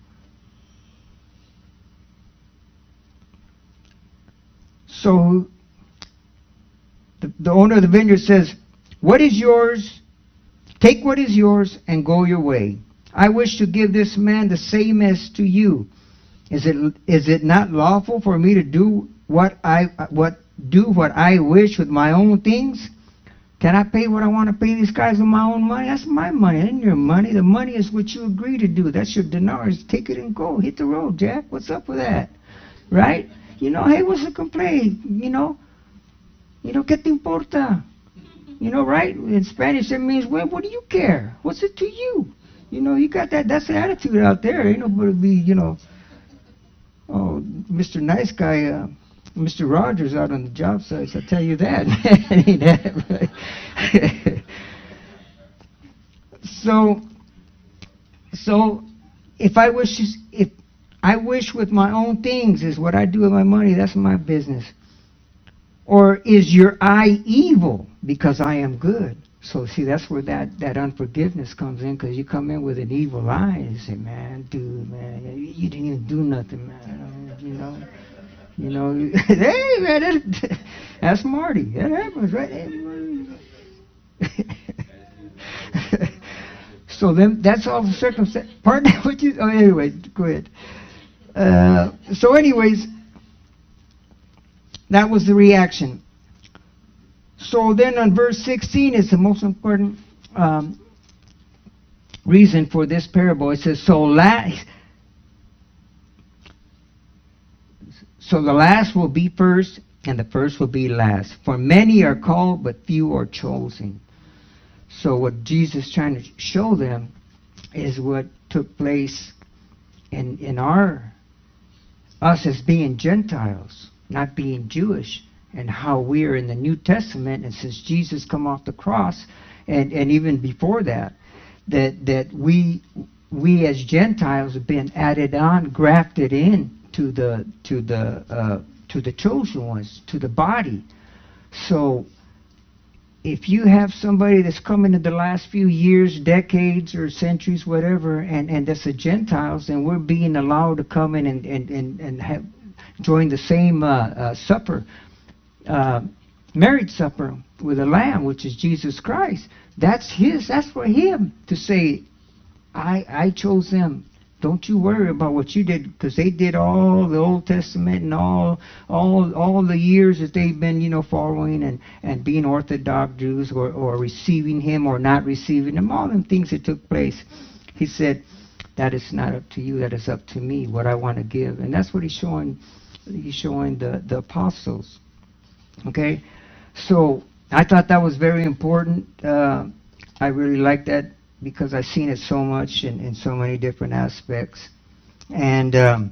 So the, the owner of the vineyard says, "What is yours? Take what is yours and go your way. I wish to give this man the same as to you. Is it is it not lawful for me to do what I what do what I wish with my own things? Can I pay what I want to pay these guys with my own money? That's my money. It ain't your money. The money is what you agree to do. That's your dinars. Take it and go. Hit the road, Jack. What's up with that? Right? You know, hey, what's the complaint? You know, you know, ¿qué te importa? You know, right? In Spanish, it means, well, what do you care? What's it to you? You know, you got that. That's the attitude out there. Ain't nobody be, you know, oh, Mister Nice Guy, uh, Mister Rogers out on the job sites. I tell you that. Ain't that right? so, so if I wish, if I wish with my own things is what I do with my money, that's my business. Or is your eye evil because I am good? So see, that's where that, that unforgiveness comes in, because you come in with an evil eye and you say, man, dude, man, you didn't even do nothing, man. You know, you know, hey, man, that, that's Marty. That happens, right? So then, that's all the circumstance. Pardon what you? Oh, anyway, go ahead. Uh, so, anyways, that was the reaction. So then on verse sixteen is the most important um, reason for this parable. It says, so last, so the last will be first, and the first will be last. For many are called, but few are chosen. So what Jesus is trying to show them is what took place in, in our, us as being Gentiles, not being Jewish. And how we are in the New Testament, and since Jesus come off the cross, and, and even before that, that that we we as Gentiles have been added on, grafted in to the to the uh, to the chosen ones, to the body. So, if you have somebody that's come into the last few years, decades, or centuries, whatever, and and that's a Gentiles, then we're being allowed to come in and and and, and have join the same uh, uh, supper. Uh, marriage supper with a lamb, which is Jesus Christ. That's his. That's for him to say, I I chose them. Don't you worry about what you did, because they did all the Old Testament and all all all the years that they've been, you know, following and, and being Orthodox Jews, or, or receiving him or not receiving him, all them things that took place. He said, that is not up to you, that is up to me, what I want to give. And that's what he's showing he's showing the, the apostles. Okay, so I thought that was very important. Uh, I really like that because I've seen it so much in, in so many different aspects. And um,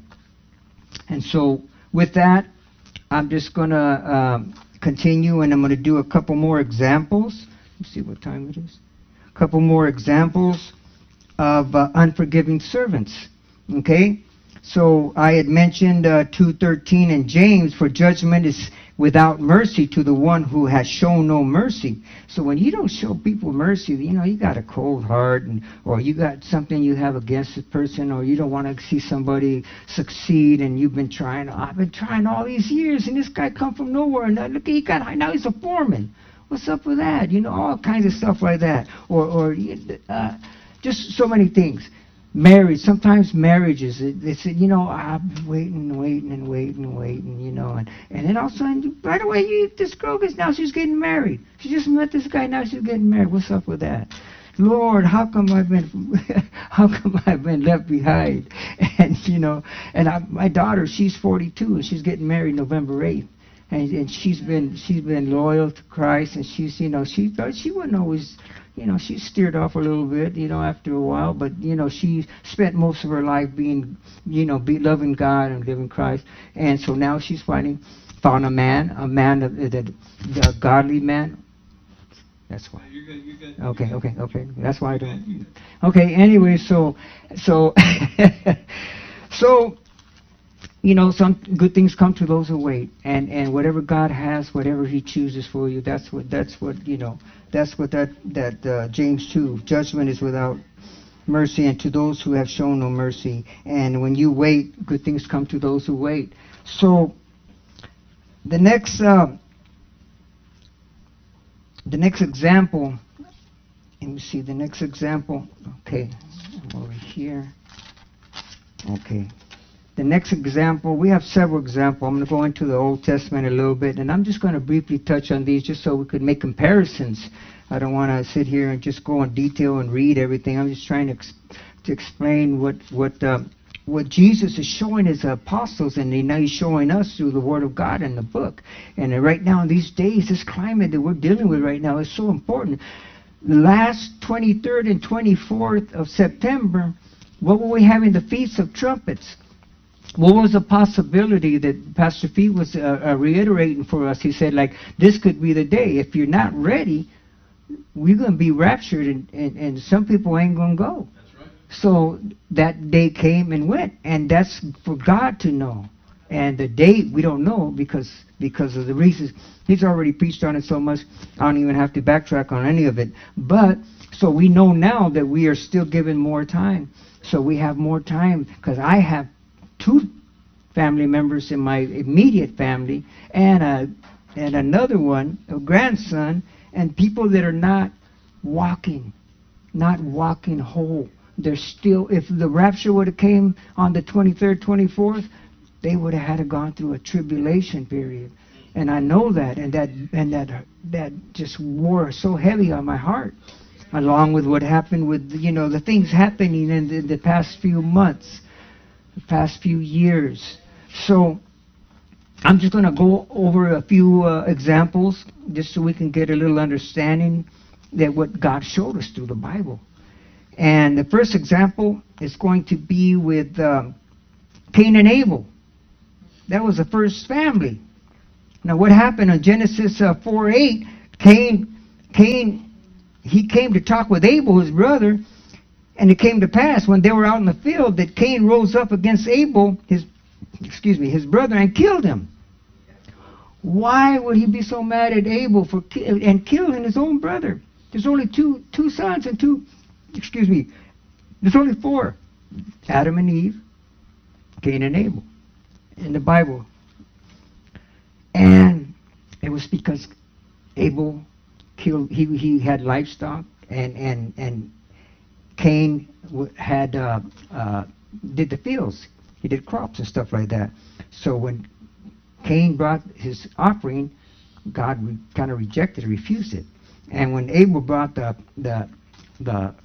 and so with that, I'm just going to um, continue, and I'm going to do a couple more examples. Let's see what time it is. A couple more examples of uh, unforgiving servants. Okay, so I had mentioned uh, two thirteen in James, for judgment is without mercy to the one who has shown no mercy. So when you don't show people mercy, you know, you got a cold heart, and or you got something you have against this person, or you don't want to see somebody succeed, and you've been trying, I've been trying all these years, and this guy come from nowhere, and look, he got, now he's a foreman. What's up with that? You know, all kinds of stuff like that. Or, or uh, just so many things. Marriage, sometimes marriages, they say, you know, I've been waiting and waiting and waiting and waiting, you know, and, and then all of a sudden, right away, you, this girl gets, now she's getting married. She just met this guy, now she's getting married. What's up with that? Lord, how come I've been, how come I've been left behind? And, you know, and I, my daughter, she's forty-two, and she's getting married November eighth. And, and she's been, she's been loyal to Christ, and she's, you know, she thought she wouldn't always, you know, she steered off a little bit, you know, after a while, but, you know, she spent most of her life being, you know, be loving God and living Christ. And so now she's finding, found a man, a man, a, a godly man. That's why. You're good, you're good. Okay, okay, okay. That's why I don't. Okay, anyway, so, so, so, you know, some good things come to those who wait, and and whatever God has, whatever He chooses for you, that's what that's what you know, that's what that that uh, James two, judgment is without mercy, and to those who have shown no mercy. And when you wait, good things come to those who wait. So the next uh, the next example. Let me see the next example. Okay, I'm over here. Okay. the next example, we have several examples. I'm going to go into the Old Testament a little bit, and I'm just going to briefly touch on these just so we could make comparisons. I don't want to sit here and just go in detail and read everything. I'm just trying to, ex- to explain what what uh, what Jesus is showing his apostles, and now he's showing us through the Word of God in the book. And right now, in these days, this climate that we're dealing with right now is so important. Last twenty-third and twenty-fourth of September, what were we having? The Feast of Trumpets. What was the possibility that Pastor Fee was uh, uh, reiterating for us? He said, like, this could be the day. If you're not ready, we're going to be raptured, and, and, and some people ain't going to go. That's right. So that day came and went, and that's for God to know. And the date, we don't know because because of the reasons. He's already preached on it so much, I don't even have to backtrack on any of it. But, so we know now that we are still given more time. So we have more time, because I have two family members in my immediate family, and a, and another one, a grandson, and people that are not walking, not walking whole. They're still, if the rapture would have came on the twenty-third, twenty-fourth, they would have had to gone through a tribulation period. And I know that, and that and that that just wore so heavy on my heart, along with what happened with, you know, the things happening in the, the past few months, the past few years. So I'm just going to go over a few uh, examples just so we can get a little understanding that what God showed us through the Bible. And the first example is going to be with um, Cain and Abel. That was the first family. Now what happened in Genesis uh, four eight, Cain, Cain, he came to talk with Abel, his brother, and it came to pass when they were out in the field that Cain rose up against Abel, his, excuse me, his brother, and killed him. Why would he be so mad at Abel for ki- and killing his own brother? There's only two two sons and two, excuse me, there's only four. Adam and Eve, Cain and Abel in the Bible. And it was because Abel killed, he he had livestock, and and and Cain had uh, uh, did the fields. He did crops and stuff like that. So when Cain brought his offering, God re- kind of rejected, refused it. And when Abel brought the the the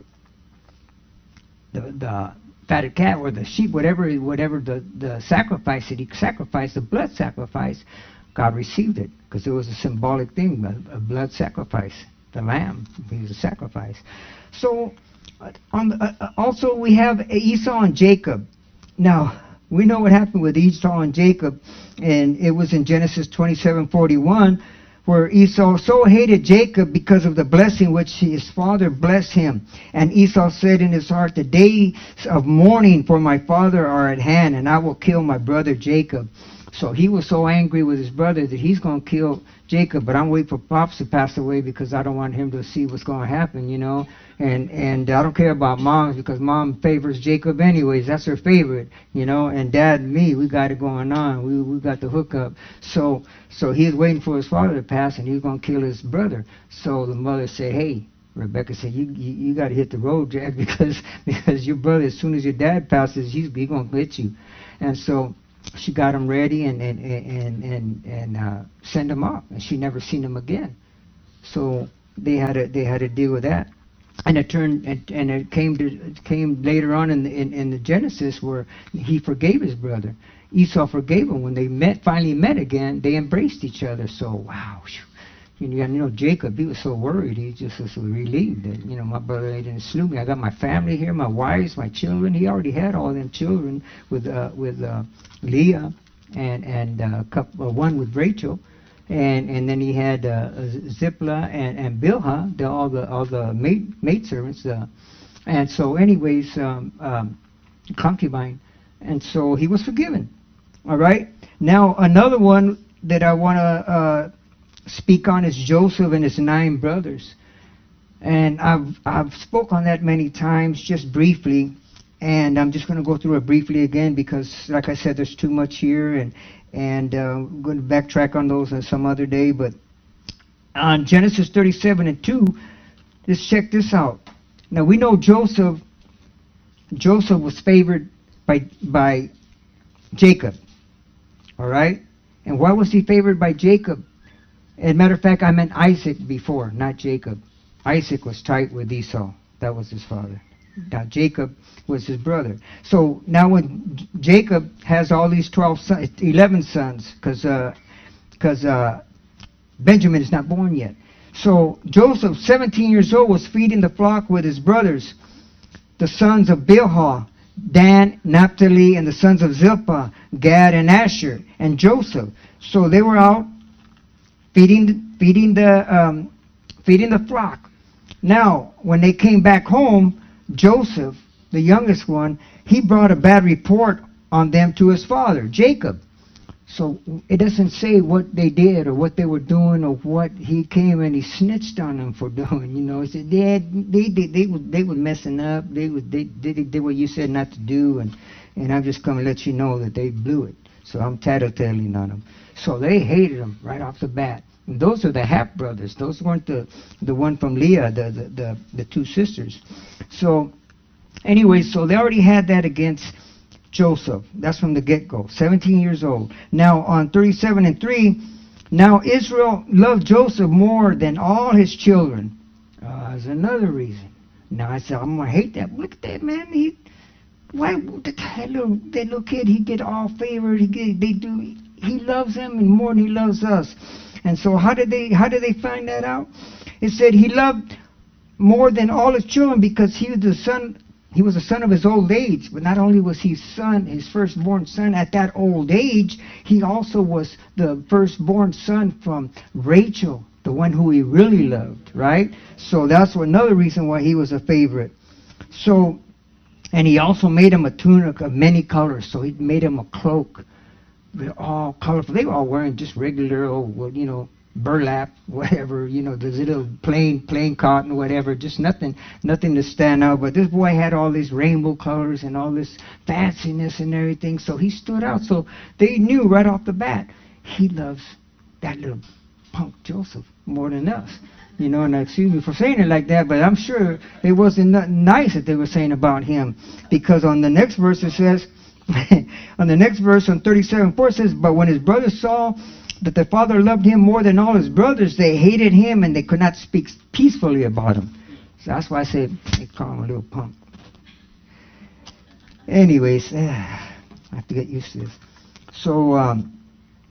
the, the fatted calf or the sheep, whatever whatever the, the sacrifice that he sacrificed, the blood sacrifice, God received it because it was a symbolic thing, a, a blood sacrifice. The lamb was a sacrifice. So uh, on the, uh, also we have Esau and Jacob. Now we know what happened with Esau and Jacob, and it was in Genesis twenty-seven forty-one, where Esau so hated Jacob because of the blessing which his father blessed him. And Esau said in his heart, the days of mourning for my father are at hand, and I will kill my brother Jacob. So he was so angry with his brother that he's going to kill Jacob, but I'm waiting for Pops to pass away because I don't want him to see what's going to happen, you know. And and I don't care about Mom because Mom favors Jacob anyways. That's her favorite, you know. And Dad and me, we got it going on. We we got the hookup. So so he's waiting for his father to pass, and he's going to kill his brother. So the mother said, hey, Rebecca said, you you, you got to hit the road, Jack, because because your brother, as soon as your dad passes, he's, he's going to hit you. And so she got him ready and and and and, and uh, sent him off, and she never seen him again. So they had to they had to deal with that, and it turned and, and it came to it came later on in the in, in the Genesis where he forgave his brother. Esau forgave him when they met finally met again. They embraced each other. So wow. You know, Jacob, he was so worried. He just was relieved that, you know, my brother, they didn't slew me. I got my family here, my wives, my children. He already had all them children with uh, with uh, Leah and and uh, couple, uh, one with Rachel, and and then he had uh, Zipporah and and Bilhah, the, all the all the maid maid servants. Uh, and so, anyways, um, um, concubine, and so he was forgiven. All right. Now another one that I want to Uh, speak on is Joseph and his nine brothers, and I've I've spoke on that many times, just briefly, and I'm just going to go through it briefly again because, like I said, there's too much here, and and uh, I'm going to backtrack on those on some other day. But on Genesis thirty-seven and two, just check this out. Now we know Joseph. Joseph was favored by by Jacob. All right? And why was he favored by Jacob? As a matter of fact, I meant Isaac before, not Jacob. Isaac was tight with Esau. That was his father. Now Jacob was his brother. So now when J- Jacob has all these twelve sons, eleven sons, because uh, cause, uh, Benjamin is not born yet. So Joseph, seventeen years old, was feeding the flock with his brothers, the sons of Bilhah, Dan, Naphtali, and the sons of Zilpah, Gad, and Asher, and Joseph. So they were out feeding, feeding the, um, feeding the flock. Now, when they came back home, Joseph, the youngest one, he brought a bad report on them to his father, Jacob. So it doesn't say what they did or what they were doing or what he came and he snitched on them for doing. You know, he said, Dad, they they they were they were messing up. They was they they did what you said not to do, and and I'm just going to let you know that they blew it. So I'm tattletaling on them. So they hated him right off the bat. And those are the half brothers. Those weren't the the one from Leah, the the the, the two sisters. So anyway, so they already had that against Joseph. That's from the get-go. seventeen years old. Now on thirty-seven and three, now Israel loved Joseph more than all his children. Uh, there's another reason. Now I said, I'm going to hate that. Look at that, man. He, why, that little, that little kid, he get all favored. He get, they do, he loves them and more than he loves us. And so how did they, how did they find that out? It said he loved more than all his children because he was the son. He was a son of his old age, but not only was he son, his firstborn son at that old age, he also was the firstborn son from Rachel, the one who he really loved, right? So that's another reason why he was a favorite. So, and he also made him a tunic of many colors. So he made him a cloak. They're all colorful. They were all wearing just regular old, you know, burlap, whatever, you know, the little plain, plain cotton, whatever, just nothing, nothing to stand out. But this boy had all these rainbow colors and all this fanciness and everything, so he stood out. So they knew right off the bat, he loves that little punk Joseph more than us. You know, and excuse me for saying it like that, but I'm sure it wasn't nothing nice that they were saying about him. Because on the next verse it says, on the next verse, on thirty-seven four, it says, but when his brothers saw that their father loved him more than all his brothers, they hated him and they could not speak peacefully about him. So that's why I say they call him a little punk. Anyways, uh, I have to get used to this. So, um,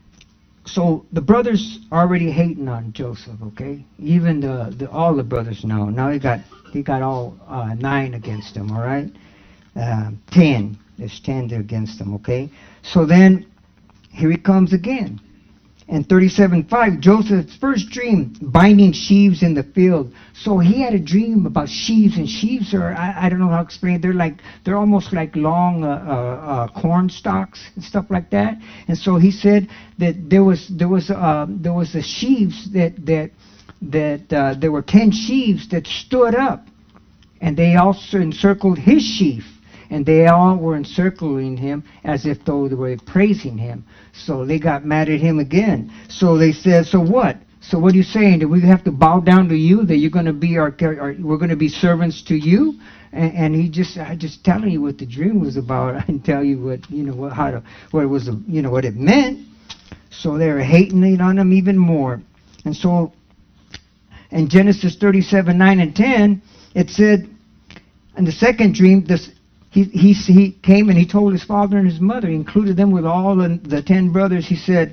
so the brothers already hating on Joseph, okay? Even the, the all the brothers know. Now they got they got all uh, nine against him, all right? Uh, ten. There's ten against him, okay? So then here he comes again. And thirty-seven five, Joseph's first dream, binding sheaves in the field. So he had a dream about sheaves, and sheaves are, I, I don't know how to explain it, they're like, they're almost like long uh, uh, uh, corn stalks and stuff like that. And so he said that there was, there was, uh, there was the sheaves that, that, that uh, there were ten sheaves that stood up, and they also encircled his sheaf. And they all were encircling him as if though they were praising him. So they got mad at him again. So they said, so what? So what are you saying? Do we have to bow down to you? That you're going to be our, our we're going to be servants to you? And, and he just, I just telling you what the dream was about. I didn't tell you what, you know, what, how to, what it was, you know, what it meant. So they were hating it on him even more. And so in Genesis thirty-seven, nine and ten, it said, in the second dream, this, He, he, he came and he told his father and his mother, he included them with all the, the ten brothers. He said,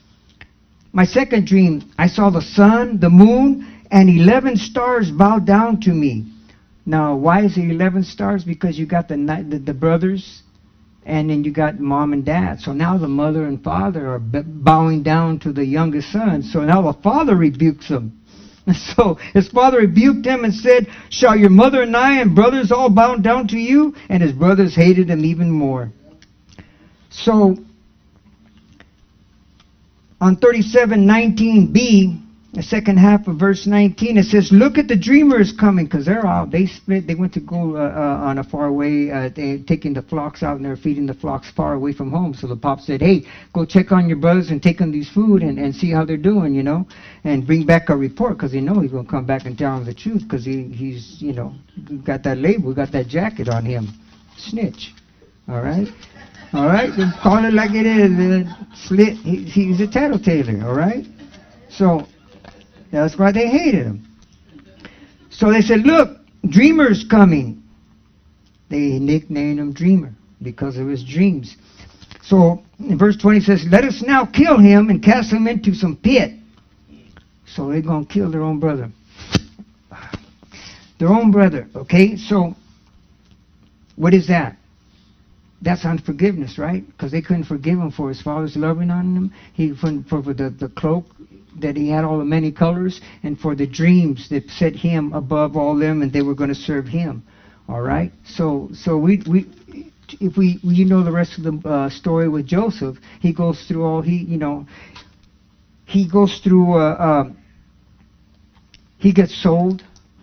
my second dream, I saw the sun, the moon, and eleven stars bow down to me. Now, why is it eleven stars? Because you got the, the, the brothers, and then you got mom and dad. So now the mother and father are bowing down to the youngest son. So now the father rebukes them. So his father rebuked him and said, shall your mother and I and brothers all bow down to you? And his brothers hated him even more. So on thirty-seven nineteen b, the second half of verse nineteen, it says, look at the dreamers coming, because they're all, they split, they went to go uh, uh, on a far away, uh, they taking the flocks out and they're feeding the flocks far away from home. So the pop said, hey, go check on your brothers and take them these food and, and see how they're doing, you know, and bring back a report, because they know he's going to come back and tell them the truth, because he, he's, you know, got that label, got that jacket on him. Snitch. All right? All right? Just call it like it is. Uh, slit. He, he's a tattletailer, all right? So, that's why they hated him. So they said, look, Dreamer's coming. They nicknamed him Dreamer because of his dreams. So, in verse twenty says, let us now kill him and cast him into some pit. So they're going to kill their own brother. Their own brother, okay? So, what is that? That's unforgiveness, right? Because they couldn't forgive him for his father's loving on him. He for, for the, the cloak that he had all the many colors, and for the dreams that set him above all them, and they were going to serve him. All right? So, so we... we if we, you know the rest of the uh, story with Joseph, he goes through all, he, you know, he goes through, uh, uh, he gets sold.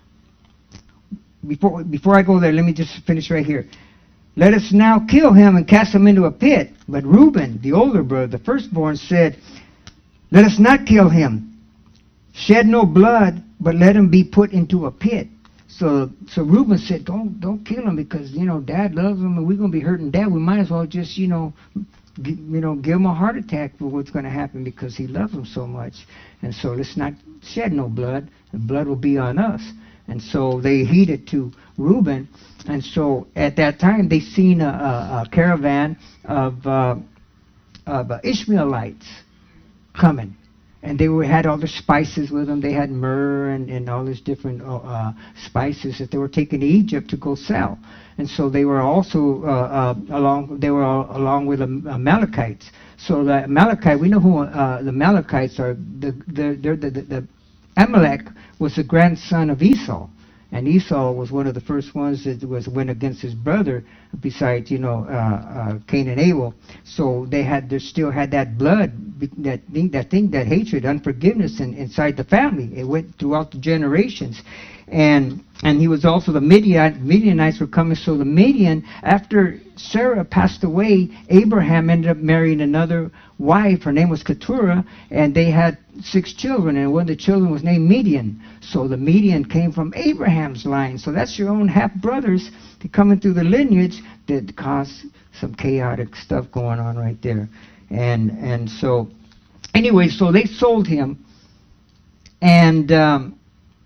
Before, before I go there, let me just finish right here. Let us now kill him and cast him into a pit. But Reuben, the older brother, the firstborn, said, let us not kill him. Shed no blood, but let him be put into a pit. So, so Reuben said, don't, don't kill him because, you know, Dad loves him and we're going to be hurting Dad. We might as well just, you know, g- you know, give him a heart attack for what's going to happen because he loves him so much. And so let's not shed no blood. The blood will be on us. And so they heeded to Reuben. And so at that time they seen a, a, a caravan of, uh, of uh, Ishmaelites coming. And they were, had all the spices with them. They had myrrh and, and all these different uh, spices that they were taking to Egypt to go sell. And so they were also uh, uh, along. They were all, along with the Amalekites. So the Amalekite, we know who uh, the Amalekites are. The the, the the the Amalek was the grandson of Esau, and Esau was one of the first ones that was went against his brother. Besides, you know, uh, uh, Cain and Abel. So they had, they still had that blood, that thing, that thing, that hatred, unforgiveness in, inside the family. It went throughout the generations. And and he was also the Midian, Midianites were coming. So the Midian, after Sarah passed away, Abraham ended up marrying another wife. Her name was Keturah, and they had six children, and one of the children was named Midian. So the Midian came from Abraham's line. So that's your own half brothers coming through the lineage that caused some chaotic stuff going on right there. And and so anyway, so they sold him, and um,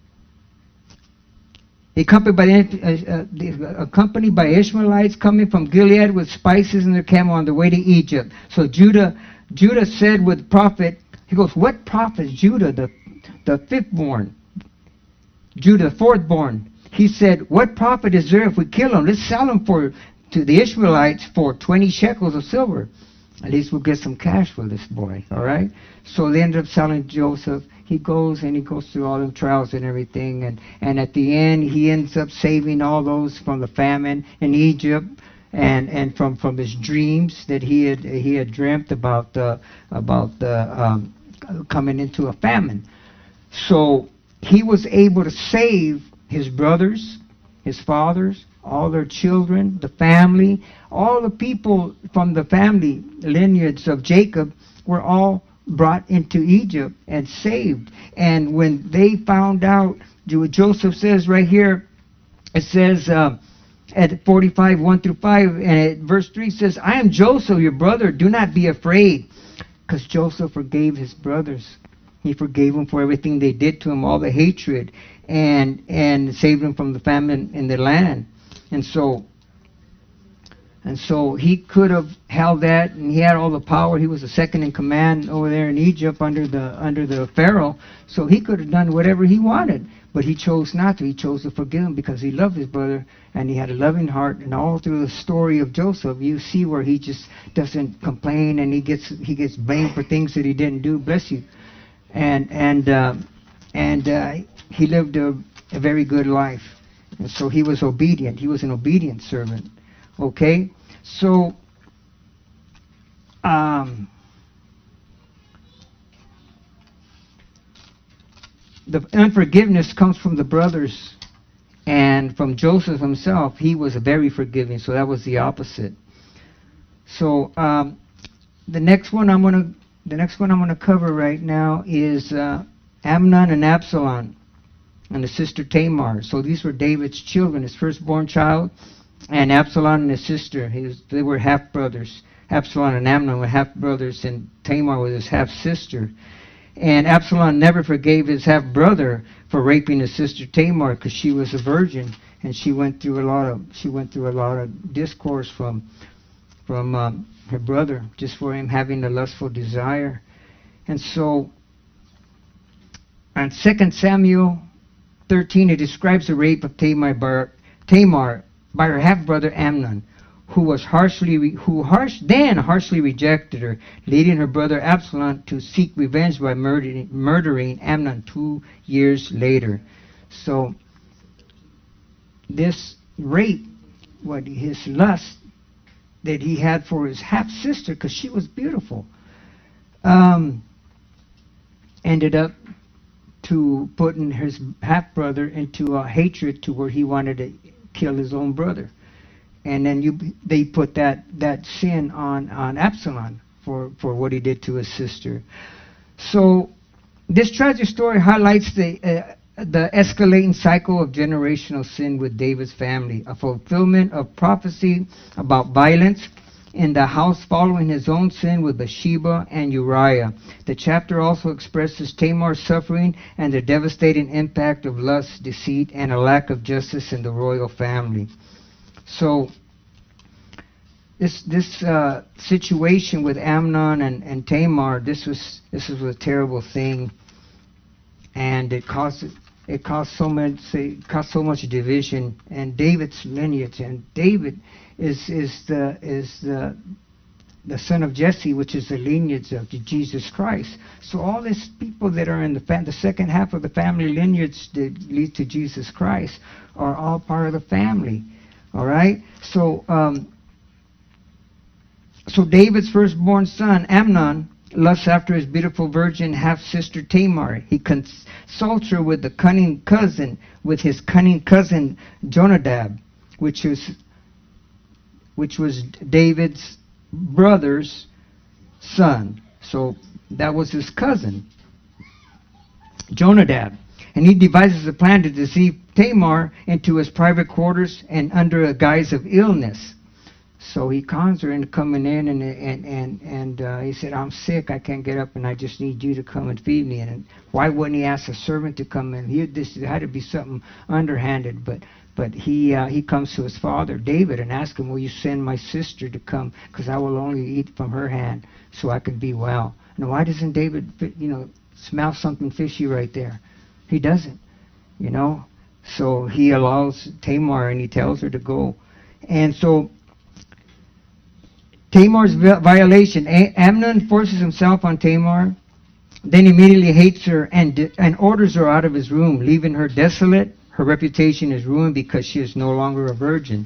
accompanied by uh, uh, accompanied by Ishmaelites coming from Gilead with spices in their camel on their way to Egypt. So Judah Judah said with the prophet, he goes, what prophet? Judah, the the fifth born, Judah, the fourth born. He said, what profit is there if we kill him? Let's sell him for to the Ishmaelites for twenty shekels of silver. At least we'll get some cash for this boy, all right? So they ended up selling Joseph. He goes and he goes through all the trials and everything. And, and at the end, he ends up saving all those from the famine in Egypt and, and from, from his dreams that he had he had dreamt about the, about the, um, coming into a famine. So he was able to save his brothers, his fathers, all their children, the family, all the people from the family lineage of Jacob were all brought into Egypt and saved. And when they found out, Joseph says right here, it says uh, at forty-five, one through five, and at verse three says, I am Joseph, your brother, do not be afraid. Because Joseph forgave his brothers. He forgave them for everything they did to him, all the hatred, and and saved them from the famine in the land. And so, and so he could have held that, and he had all the power. He was the second in command over there in Egypt under the under the Pharaoh. So he could have done whatever he wanted, but he chose not to. He chose to forgive him because he loved his brother, and he had a loving heart. And all through the story of Joseph, you see where he just doesn't complain, and he gets he gets blamed for things that he didn't do. Bless you. And and uh, and uh, he lived a, a very good life. And so he was obedient. He was an obedient servant. Okay? So, um, the unforgiveness comes from the brothers and from Joseph himself. He was very forgiving, so that was the opposite. So, um, the next one I'm going to the next one I'm going to cover right now is uh, Amnon and Absalom and the sister Tamar. So these were David's children, his firstborn child. and Absalom and his sister, he was, they were half brothers. Absalom and Amnon were half brothers, and Tamar was his half sister. And Absalom never forgave his half brother for raping his sister Tamar, because she was a virgin, and she went through a lot of she went through a lot of discourse from from um, her brother, just for him having a lustful desire. And so, on Second Samuel thirteen, it describes the rape of Tamar by, Tamar by her half brother Amnon, who was harshly re- who harsh then harshly rejected her, leading her brother Absalom to seek revenge by murdering murdering Amnon two years later. So this rape, what his lust that he had for his half sister, because she was beautiful, um, ended up to putting his half brother into a hatred to where he wanted to kill his own brother. And then you, they put that, that sin on, on Absalom for, for what he did to his sister. So this tragic story highlights the uh, the escalating cycle of generational sin with David's family, a fulfillment of prophecy about violence in the house following his own sin with Bathsheba and Uriah. The chapter also expresses Tamar's suffering and the devastating impact of lust, deceit, and a lack of justice in the royal family. So this this uh, situation with Amnon and, and Tamar, this was this was a terrible thing, and it caused it caused so much it caused so much division. And David's lineage, and David is is the is the the son of Jesse, which is the lineage of Jesus Christ. So all these people that are in the fam- the second half of the family lineage that lead to Jesus Christ are all part of the family. All right. So um, so David's firstborn son Amnon lusts after his beautiful virgin half-sister Tamar. He consults her with the cunning cousin, with his cunning cousin Jonadab, which was which was David's brother's son. So that was his cousin, Jonadab. And he devises a plan to deceive Tamar into his private quarters and under a guise of illness. So he cons her into coming in, and and and and uh, he said, "I'm sick. I can't get up, and I just need you to come and feed me." And why wouldn't he ask a servant to come in? He this had to be something underhanded, but but he uh, he comes to his father David and asks him, "Will you send my sister to come? Because I will only eat from her hand, so I can be well." Now, why doesn't David, you know, smell something fishy right there? He doesn't, you know. So he allows Tamar, and he tells her to go, and so. Tamar's violation. Amnon forces himself on Tamar, then immediately hates her and and orders her out of his room, leaving her desolate. Her reputation is ruined because she is no longer a virgin.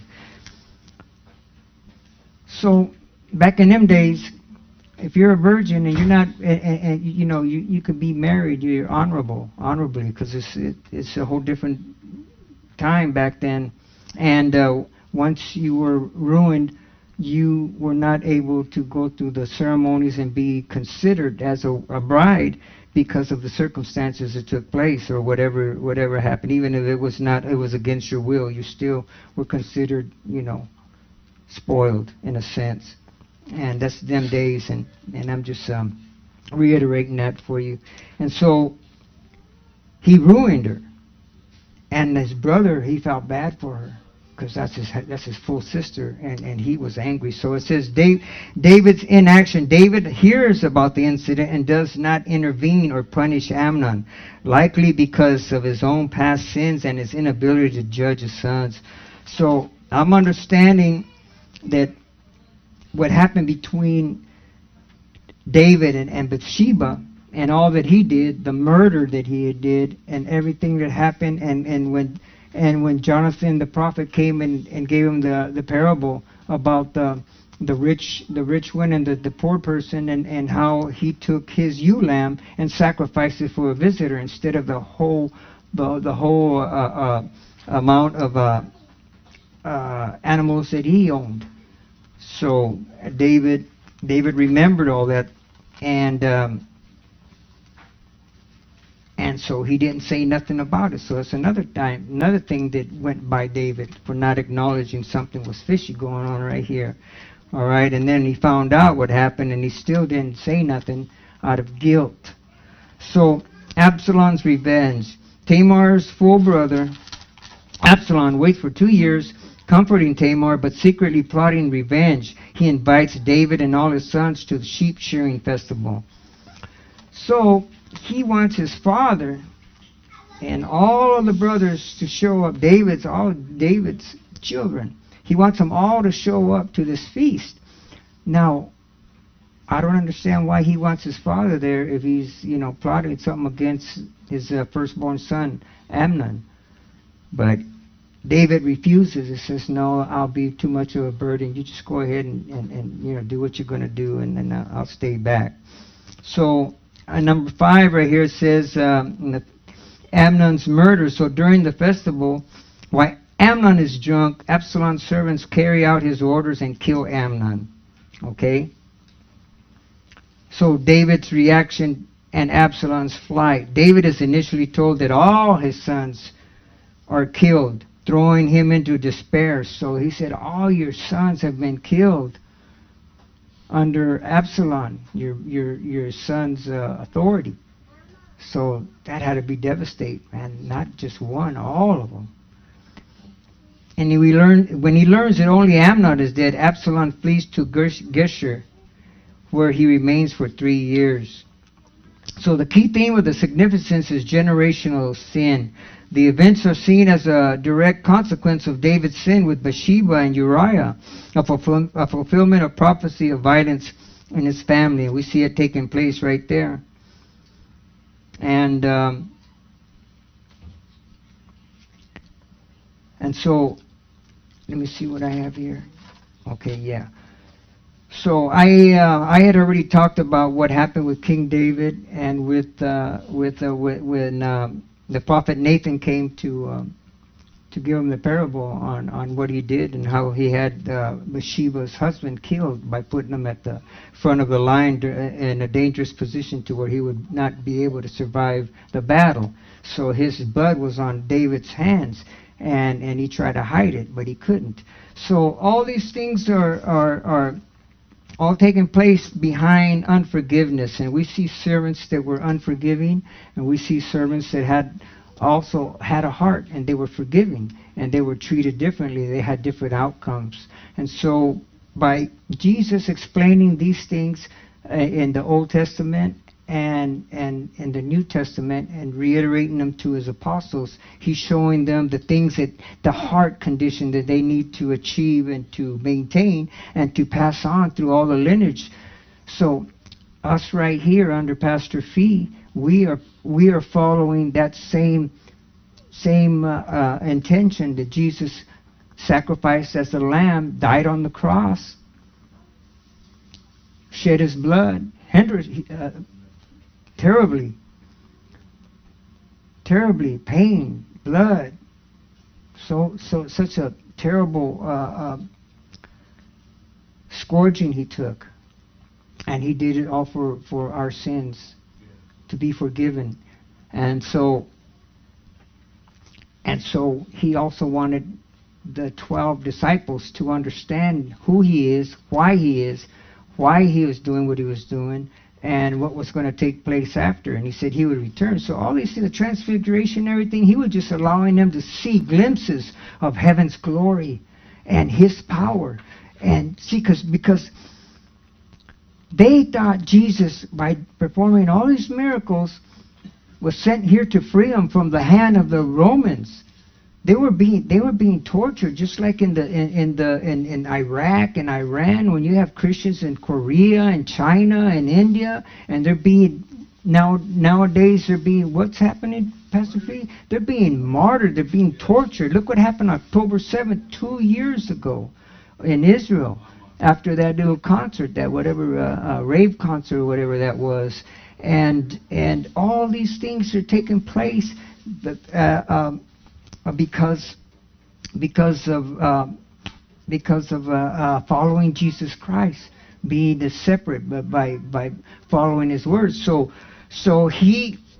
So back in them days, if you're a virgin and you're not, and, and you know, you, you can be married, you're honorable, honorably, because it's it, it's a whole different time back then. And uh, once you were ruined, you were not able to go through the ceremonies and be considered as a, a bride because of the circumstances that took place, or whatever whatever happened. Even if it was not, it was against your will, you still were considered, you know, spoiled in a sense. And that's them days, and and I'm just um, reiterating that for you. And so he ruined her, and his brother, he felt bad for her, because that's his that's his full sister, and, and he was angry. So it says Dave, David's inaction. David hears about the incident and does not intervene or punish Amnon, likely because of his own past sins and his inability to judge his sons. So I'm understanding that what happened between David and, and Bathsheba, and all that he did, the murder that he did, and everything that happened, and, and when And when Jonathan the prophet came and, and gave him the, the parable about the the rich the rich one and the, the poor person, and, and how he took his ewe lamb and sacrificed it for a visitor instead of the whole the, the whole uh, uh, amount of uh, uh, animals that he owned. So David David remembered all that, and um, And so he didn't say nothing about it. So it's another time, another thing that went by David for not acknowledging something was fishy going on right here. All right, and then he found out what happened, and he still didn't say nothing out of guilt. So Absalom's revenge. Tamar's full brother, Absalom, waits for two years, comforting Tamar, but secretly plotting revenge. He invites David and all his sons to the sheep shearing festival. So he wants his father and all of the brothers to show up. David's all David's children. He wants them all to show up to this feast. Now, I don't understand why he wants his father there if he's, you know, plotting something against his uh, firstborn son, Amnon. But David refuses. He says, no, I'll be too much of a burden. You just go ahead and, and, and you know, do what you're going to do, and then I'll stay back. So, uh, number five right here says um, Amnon's murder. So during the festival, why Amnon is drunk, Absalom's servants carry out his orders and kill Amnon. Okay? So David's reaction and Absalom's flight. David is initially told that all his sons are killed, throwing him into despair. So he said, all your sons have been killed under Absalom, your your your son's uh, authority. So that had to be devastating, man. Not just one, all of them. And we learn, when he learns that only Amnon is dead, Absalom flees to Geshur, where he remains for three years. So the key theme of the significance is generational sin. The events are seen as a direct consequence of David's sin with Bathsheba and Uriah, a, fulfill, a fulfillment of prophecy of violence in his family. We see it taking place right there. And um, and so, let me see what I have here. Okay, yeah. So I uh, I had already talked about what happened with King David and with uh, with uh, when um, the prophet Nathan came to um, to give him the parable on, on what he did and how he had uh, Bathsheba's husband killed by putting him at the front of the line in a dangerous position to where he would not be able to survive the battle. So his blood was on David's hands, and, and he tried to hide it, but he couldn't. So all these things are are, are all taking place behind unforgiveness. And we see servants that were unforgiving, and we see servants that had also had a heart, and they were forgiving, and they were treated differently. They had different outcomes. And so by Jesus explaining these things uh, in the Old Testament and and in the New Testament and reiterating them to his apostles, he's showing them the things that the heart condition that they need to achieve and to maintain and to pass on through all the lineage. So us right here under Pastor Fee, we are we are following that same same uh, uh, intention that Jesus sacrificed as a lamb, died on the cross, shed his blood, hindered, uh, terribly, terribly, pain, blood, so so such a terrible uh, uh, scourging he took, and he did it all for for our sins, to be forgiven. And so and so he also wanted the twelve disciples to understand who he is, why he is, why he was doing what he was doing, and what was going to take place after. And he said he would return. So all these things, the transfiguration and everything, he was just allowing them to see glimpses of heaven's glory and his power. And see, cause, because they thought Jesus, by performing all these miracles, was sent here to free them from the hand of the Romans. They were being they were being tortured, just like in the in, in the in, in Iraq and Iran, when you have Christians in Korea and China and India, and they're being now nowadays they're being what's happening, Pastor Fee? They're being martyred, they're being tortured. Look what happened October seventh, two years ago, in Israel, after that little concert, that whatever uh, uh, rave concert or whatever that was. And and all these things are taking place that, uh, um, because because of uh, because of uh, uh, following Jesus Christ, being separate, but by by following His words. So so he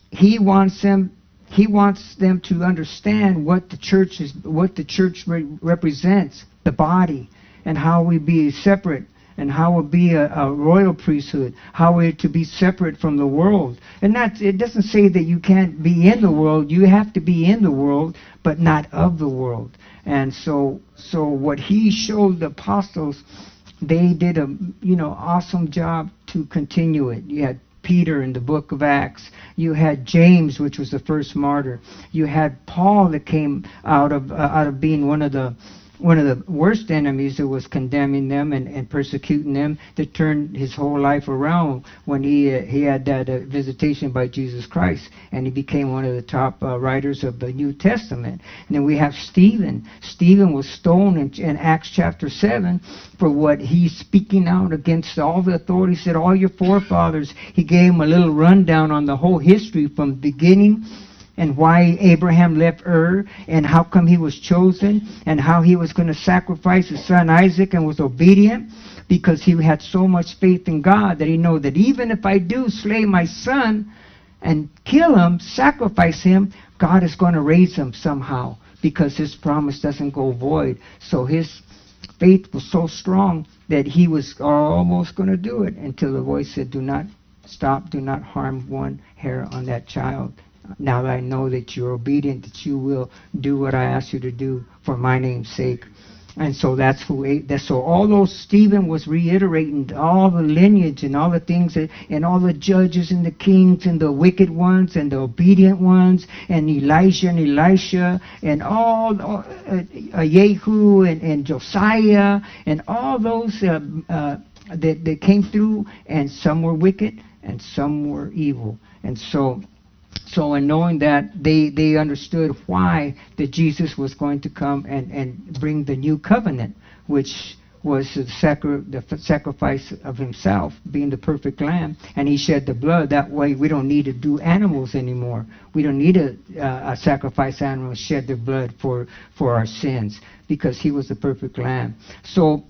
he wants them he wants them to understand what the church is, what the church re- represents, the body, and how we be separate, and how we be a, a royal priesthood, how we're to be separate from the world. And that it doesn't say that you can't be in the world. You have to be in the world, but not of the world. And so, so what he showed the apostles, they did a you know awesome job to continue it. You had Peter in the book of Acts. You had James, which was the first martyr. You had Paul that came out of uh, out of being one of the one of the worst enemies that was condemning them and, and persecuting them, that turned his whole life around when he uh, he had that uh, visitation by Jesus Christ, and he became one of the top uh, writers of the New Testament. And then we have Stephen. Stephen was stoned in, in Acts chapter seven for what he's speaking out against all the authority. He said, all your forefathers. He gave him a little rundown on the whole history from beginning, and why Abraham left Ur, and how come he was chosen, and how he was going to sacrifice his son Isaac and was obedient, because he had so much faith in God that he knew that even if I do slay my son and kill him, sacrifice him, God is going to raise him somehow, because his promise doesn't go void. So his faith was so strong that he was almost going to do it, until the voice said, do not stop, do not harm one hair on that child. Now that I know that you're obedient, that you will do what I ask you to do for my name's sake. And so that's who. That's so. All those Stephen was reiterating all the lineage and all the things that, and all the judges and the kings and the wicked ones and the obedient ones, and Elijah and Elisha and all uh, uh, Jehu and, and Josiah and all those uh, uh, that that came through, and some were wicked and some were evil, and so. So in knowing that, they, they understood why that Jesus was going to come and, and bring the new covenant, which was the, sacri- the sacrifice of himself, being the perfect lamb. And he shed the blood. That way we don't need to do animals anymore. We don't need to uh, sacrifice animals, shed their blood for, for our sins, because he was the perfect lamb. So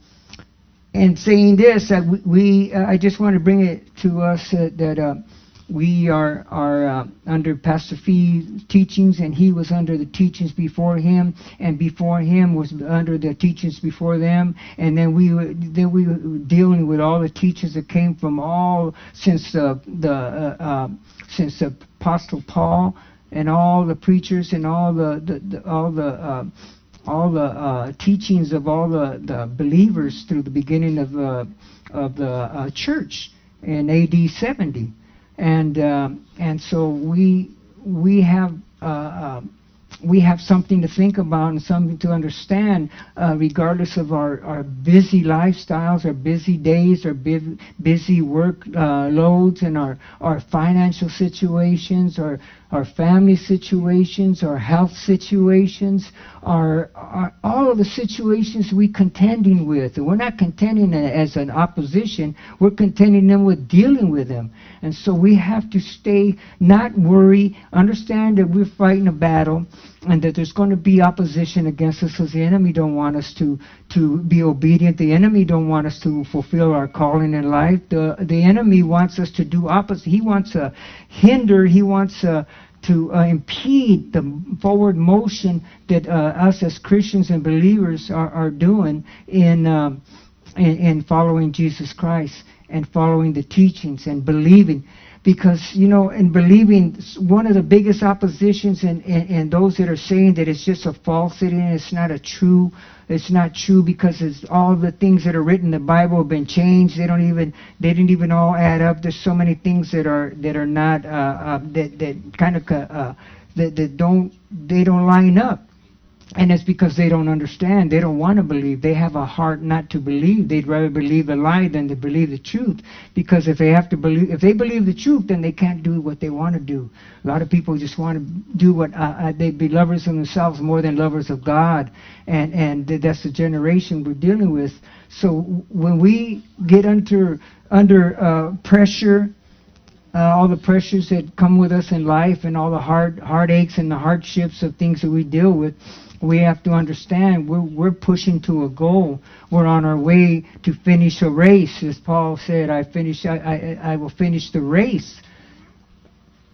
in saying this, uh, we, we uh, I just want to bring it to us uh, that... Uh, We are are uh, under Pastor Fee's teachings, and he was under the teachings before him, and before him was under the teachings before them, and then we were, then we were dealing with all the teachings that came from all since the the uh, uh, since the Apostle Paul, and all the preachers and all the, the, the all the uh, all the uh, teachings of all the, the believers through the beginning of uh, of the uh, church in A D seventy. And uh, and so we we have uh, uh, we have something to think about and something to understand, uh, regardless of our, our busy lifestyles, our busy days, our bu- busy work uh, loads, and our, our financial situations, our our family situations, our health situations, our, our all of the situations we contending with. And we're not contending as an opposition. We're contending them with dealing with them. And so we have to stay, not worry, understand that we're fighting a battle, and that there's going to be opposition against us, because the enemy don't want us to, to be obedient. The enemy don't want us to fulfill our calling in life. The, the enemy wants us to do opposite. He wants to hinder, he wants uh, to uh, impede the forward motion that uh, us as Christians and believers are, are doing in, um, in, in following Jesus Christ and following the teachings and believing. Because, you know, in believing, one of the biggest oppositions and in, in, in those that are saying that it's just a falsity and it's not a true, it's not true because it's all the things that are written in the Bible have been changed. They don't even, they didn't even all add up. There's so many things that are that are not uh, uh, that that kind of uh, that that don't they don't line up. And it's because they don't understand. They don't want to believe. They have a heart not to believe. They'd rather believe the lie than to believe the truth. Because if they have to believe, if they believe the truth, then they can't do what they want to do. A lot of people just want to do what uh, they be lovers of themselves more than lovers of God, and and that's the generation we're dealing with. So when we get under under uh, pressure. Uh, all the pressures that come with us in life, and all the hard heartaches and the hardships of things that we deal with, we have to understand we're we're pushing to a goal. We're on our way to finish a race, as Paul said. I finish. I I, I will finish the race.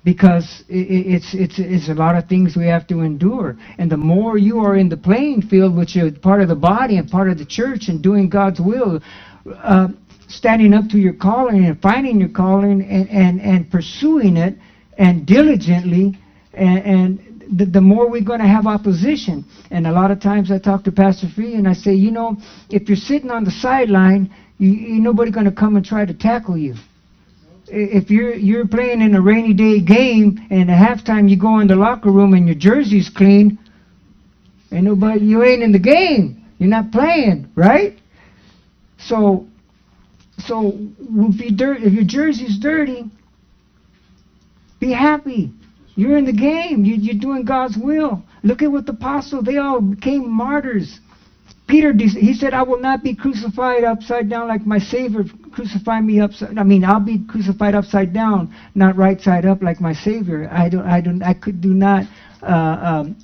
because it, it's it's it's a lot of things we have to endure. And the more you are in the playing field, which is part of the body and part of the church, and doing God's will, uh, standing up to your calling and finding your calling and and, and pursuing it and diligently, and, and the, the more we're going to have opposition. And a lot of times I talk to Pastor Fee and I say, you know, if you're sitting on the sideline, you, you nobody going to come and try to tackle you. If you're you're playing in a rainy day game and at halftime you go in the locker room and your jersey's clean, ain't nobody, you ain't in the game. You're not playing, right? So, so if you dirt, if your jersey's dirty, be happy. You're in the game. You, you're doing God's will. Look at what the apostles, they all became martyrs. Peter, he said, I will not be crucified upside down like my Savior crucified me upside. I mean, I'll be crucified upside down, not right side up like my Savior. I don't. I don't. I could do not. Uh, um,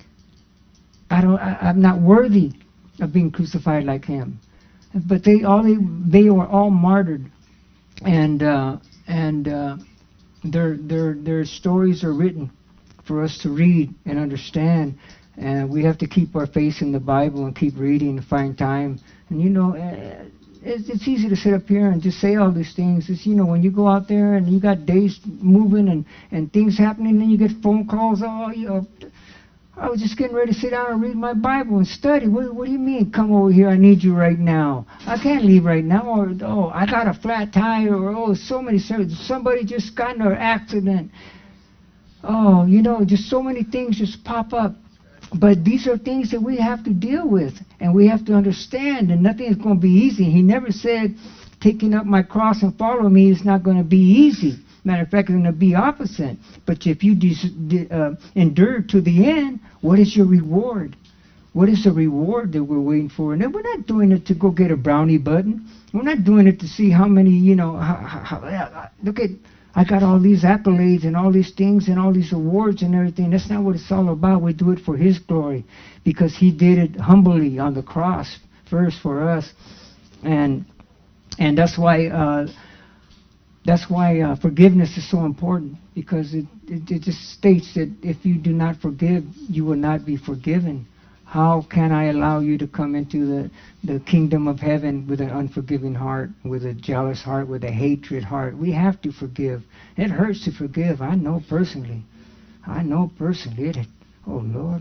I don't. I, I'm not worthy of being crucified like him. But they all they, they were all martyred, and uh, and uh, their their their stories are written for us to read and understand. And we have to keep our faith in the Bible and keep reading and find time. And you know, it's, it's easy to sit up here and just say all these things. It's, you know, when you go out there and you got days moving and, and things happening, then you get phone calls. Oh, you know, I was just getting ready to sit down and read my Bible and study. What, what do you mean, come over here? I need you right now. I can't leave right now. Or, oh, I got a flat tire. Or, oh, so many services. Somebody just got in an accident. Oh, you know, just so many things just pop up. But these are things that we have to deal with, and we have to understand, and nothing is going to be easy. He never said, taking up my cross and follow me is not going to be easy. Matter of fact, it's going to be opposite. But if you de- uh, endure to the end, what is your reward? What is the reward that we're waiting for? And we're not doing it to go get a brownie button. We're not doing it to see how many, you know, how, how, how, look at, I got all these accolades and all these things and all these awards and everything. That's not what it's all about. We do it for His glory, because He did it humbly on the cross first for us, and and that's why uh, that's why uh, forgiveness is so important, because it, it it just states that if you do not forgive, you will not be forgiven. How can I allow you to come into the, the kingdom of heaven with an unforgiving heart, with a jealous heart, with a hatred heart? We have to forgive. It hurts to forgive. I know personally. I know personally. It, oh, Lord.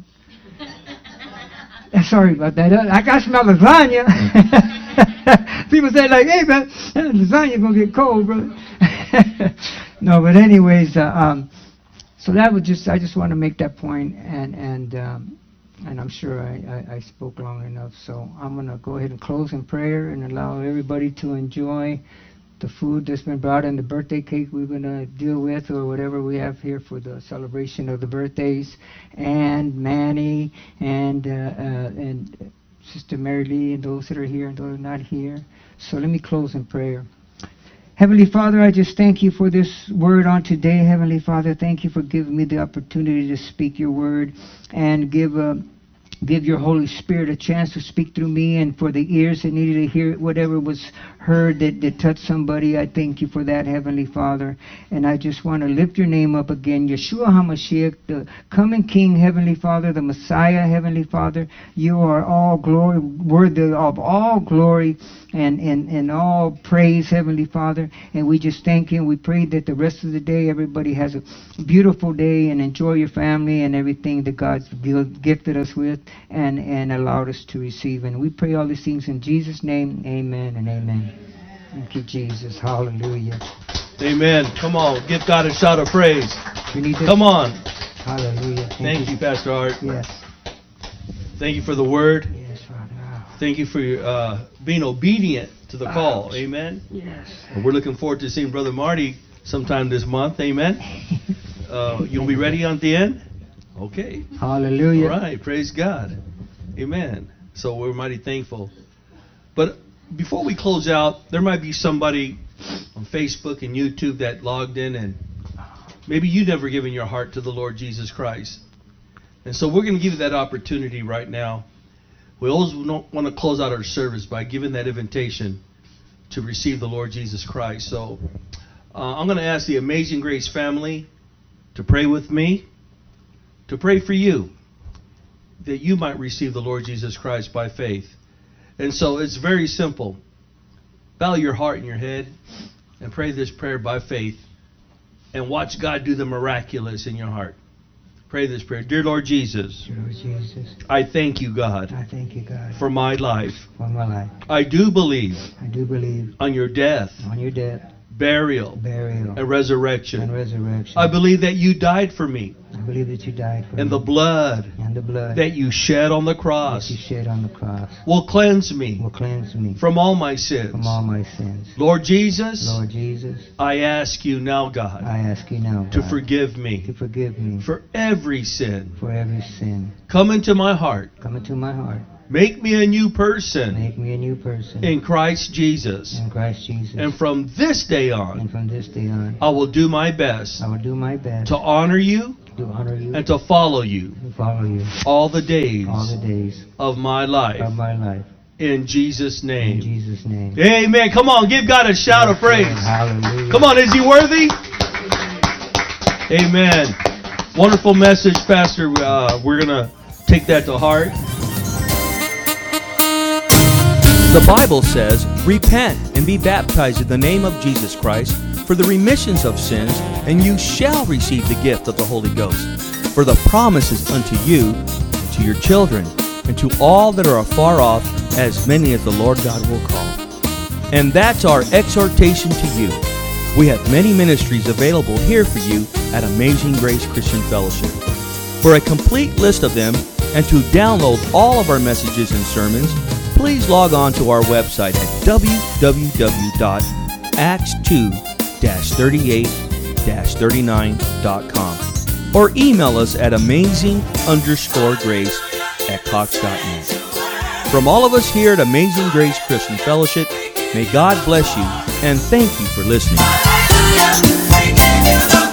Sorry about that. I got to smell lasagna. People say, like, hey, man, lasagna going to get cold, brother. No, but anyways, uh, um, so that was just, I just want to make that point, and, and, um, And I'm sure I, I, I spoke long enough, so I'm going to go ahead and close in prayer and allow everybody to enjoy the food that's been brought and the birthday cake we're going to deal with, or whatever we have here for the celebration of the birthdays, and Manny and uh, uh, and Sister Mary Lee and those that are here and those that are not here. So let me close in prayer. Heavenly Father, I just thank you for this word on today. Heavenly Father, thank you for giving me the opportunity to speak your word and give uh, give your Holy Spirit a chance to speak through me, and for the ears that needed to hear whatever was heard that, that touched somebody. I thank you for that, Heavenly Father. And I just want to lift your name up again. Yeshua HaMashiach, the coming King, Heavenly Father, the Messiah, Heavenly Father. You are all glory, worthy of all glory and, and, and all praise, Heavenly Father. And we just thank you, and we pray that the rest of the day everybody has a beautiful day and enjoy your family and everything that God's gifted us with and, and allowed us to receive. And we pray all these things in Jesus' name. Amen and amen. Thank you, Jesus. Hallelujah. Amen. Come on, give God a shout of praise. You need this? Come on. Hallelujah. Thank, Thank you, Pastor Art. Yes. Thank you for the word. Yes, Father. Thank you for uh, being obedient to the call. Amen. Yes. And we're looking forward to seeing Brother Marty sometime this month. Amen. Uh, you'll be ready on the end? Okay. Hallelujah. All right. Praise God. Amen. So we're mighty thankful. But before we close out, there might be somebody on Facebook and YouTube that logged in and maybe you've never given your heart to the Lord Jesus Christ. And so we're going to give you that opportunity right now. We always want to close out our service by giving that invitation to receive the Lord Jesus Christ. So uh, I'm going to ask the Amazing Grace family to pray with me, to pray for you, that you might receive the Lord Jesus Christ by faith. And so it's very simple. Bow your heart and your head and pray this prayer by faith and watch God do the miraculous in your heart. Pray this prayer. Dear Lord Jesus, Dear Lord Jesus, I thank you, God, I thank you, God, for my life. for my life. I do believe I do believe on your death, on your death, burial, burial, and resurrection. and resurrection. I believe that you died for me, I believe that you died for and me. the blood and the blood that you shed on the that cross you shed on the cross will cleanse me will cleanse me from all my sins. from all my sins. Lord Jesus, Lord Jesus, I ask you now, God, I ask you now, to God, forgive me to forgive me for every sin. for every sin. Come into my heart. Come into my heart. Make me a new person Make me a new person in Christ Jesus. in Christ Jesus. And from this day on, And from this day on, I will do my best I will do my best to honor you to honor you and to follow you and follow you all the days all the days of my life. of my life. In Jesus' In name. Jesus' name. Amen. Come on, give God a shout of praise. Hallelujah. Come on, is he worthy? Amen. Wonderful message, Pastor. Uh, we're going to take that to heart. The Bible says, repent and be baptized in the name of Jesus Christ for the remissions of sins, and you shall receive the gift of the Holy Ghost. For the promise is unto you, and to your children, and to all that are afar off, as many as the Lord God will call. And that's our exhortation to you. We have many ministries available here for you at Amazing Grace Christian Fellowship. For a complete list of them, and to download all of our messages and sermons, please log on to our website at w w w dot acts two dash thirty-eight dash thirty-nine dot com or email us at amazing underscore grace at cox dot net. From all of us here at Amazing Grace Christian Fellowship, may God bless you and thank you for listening.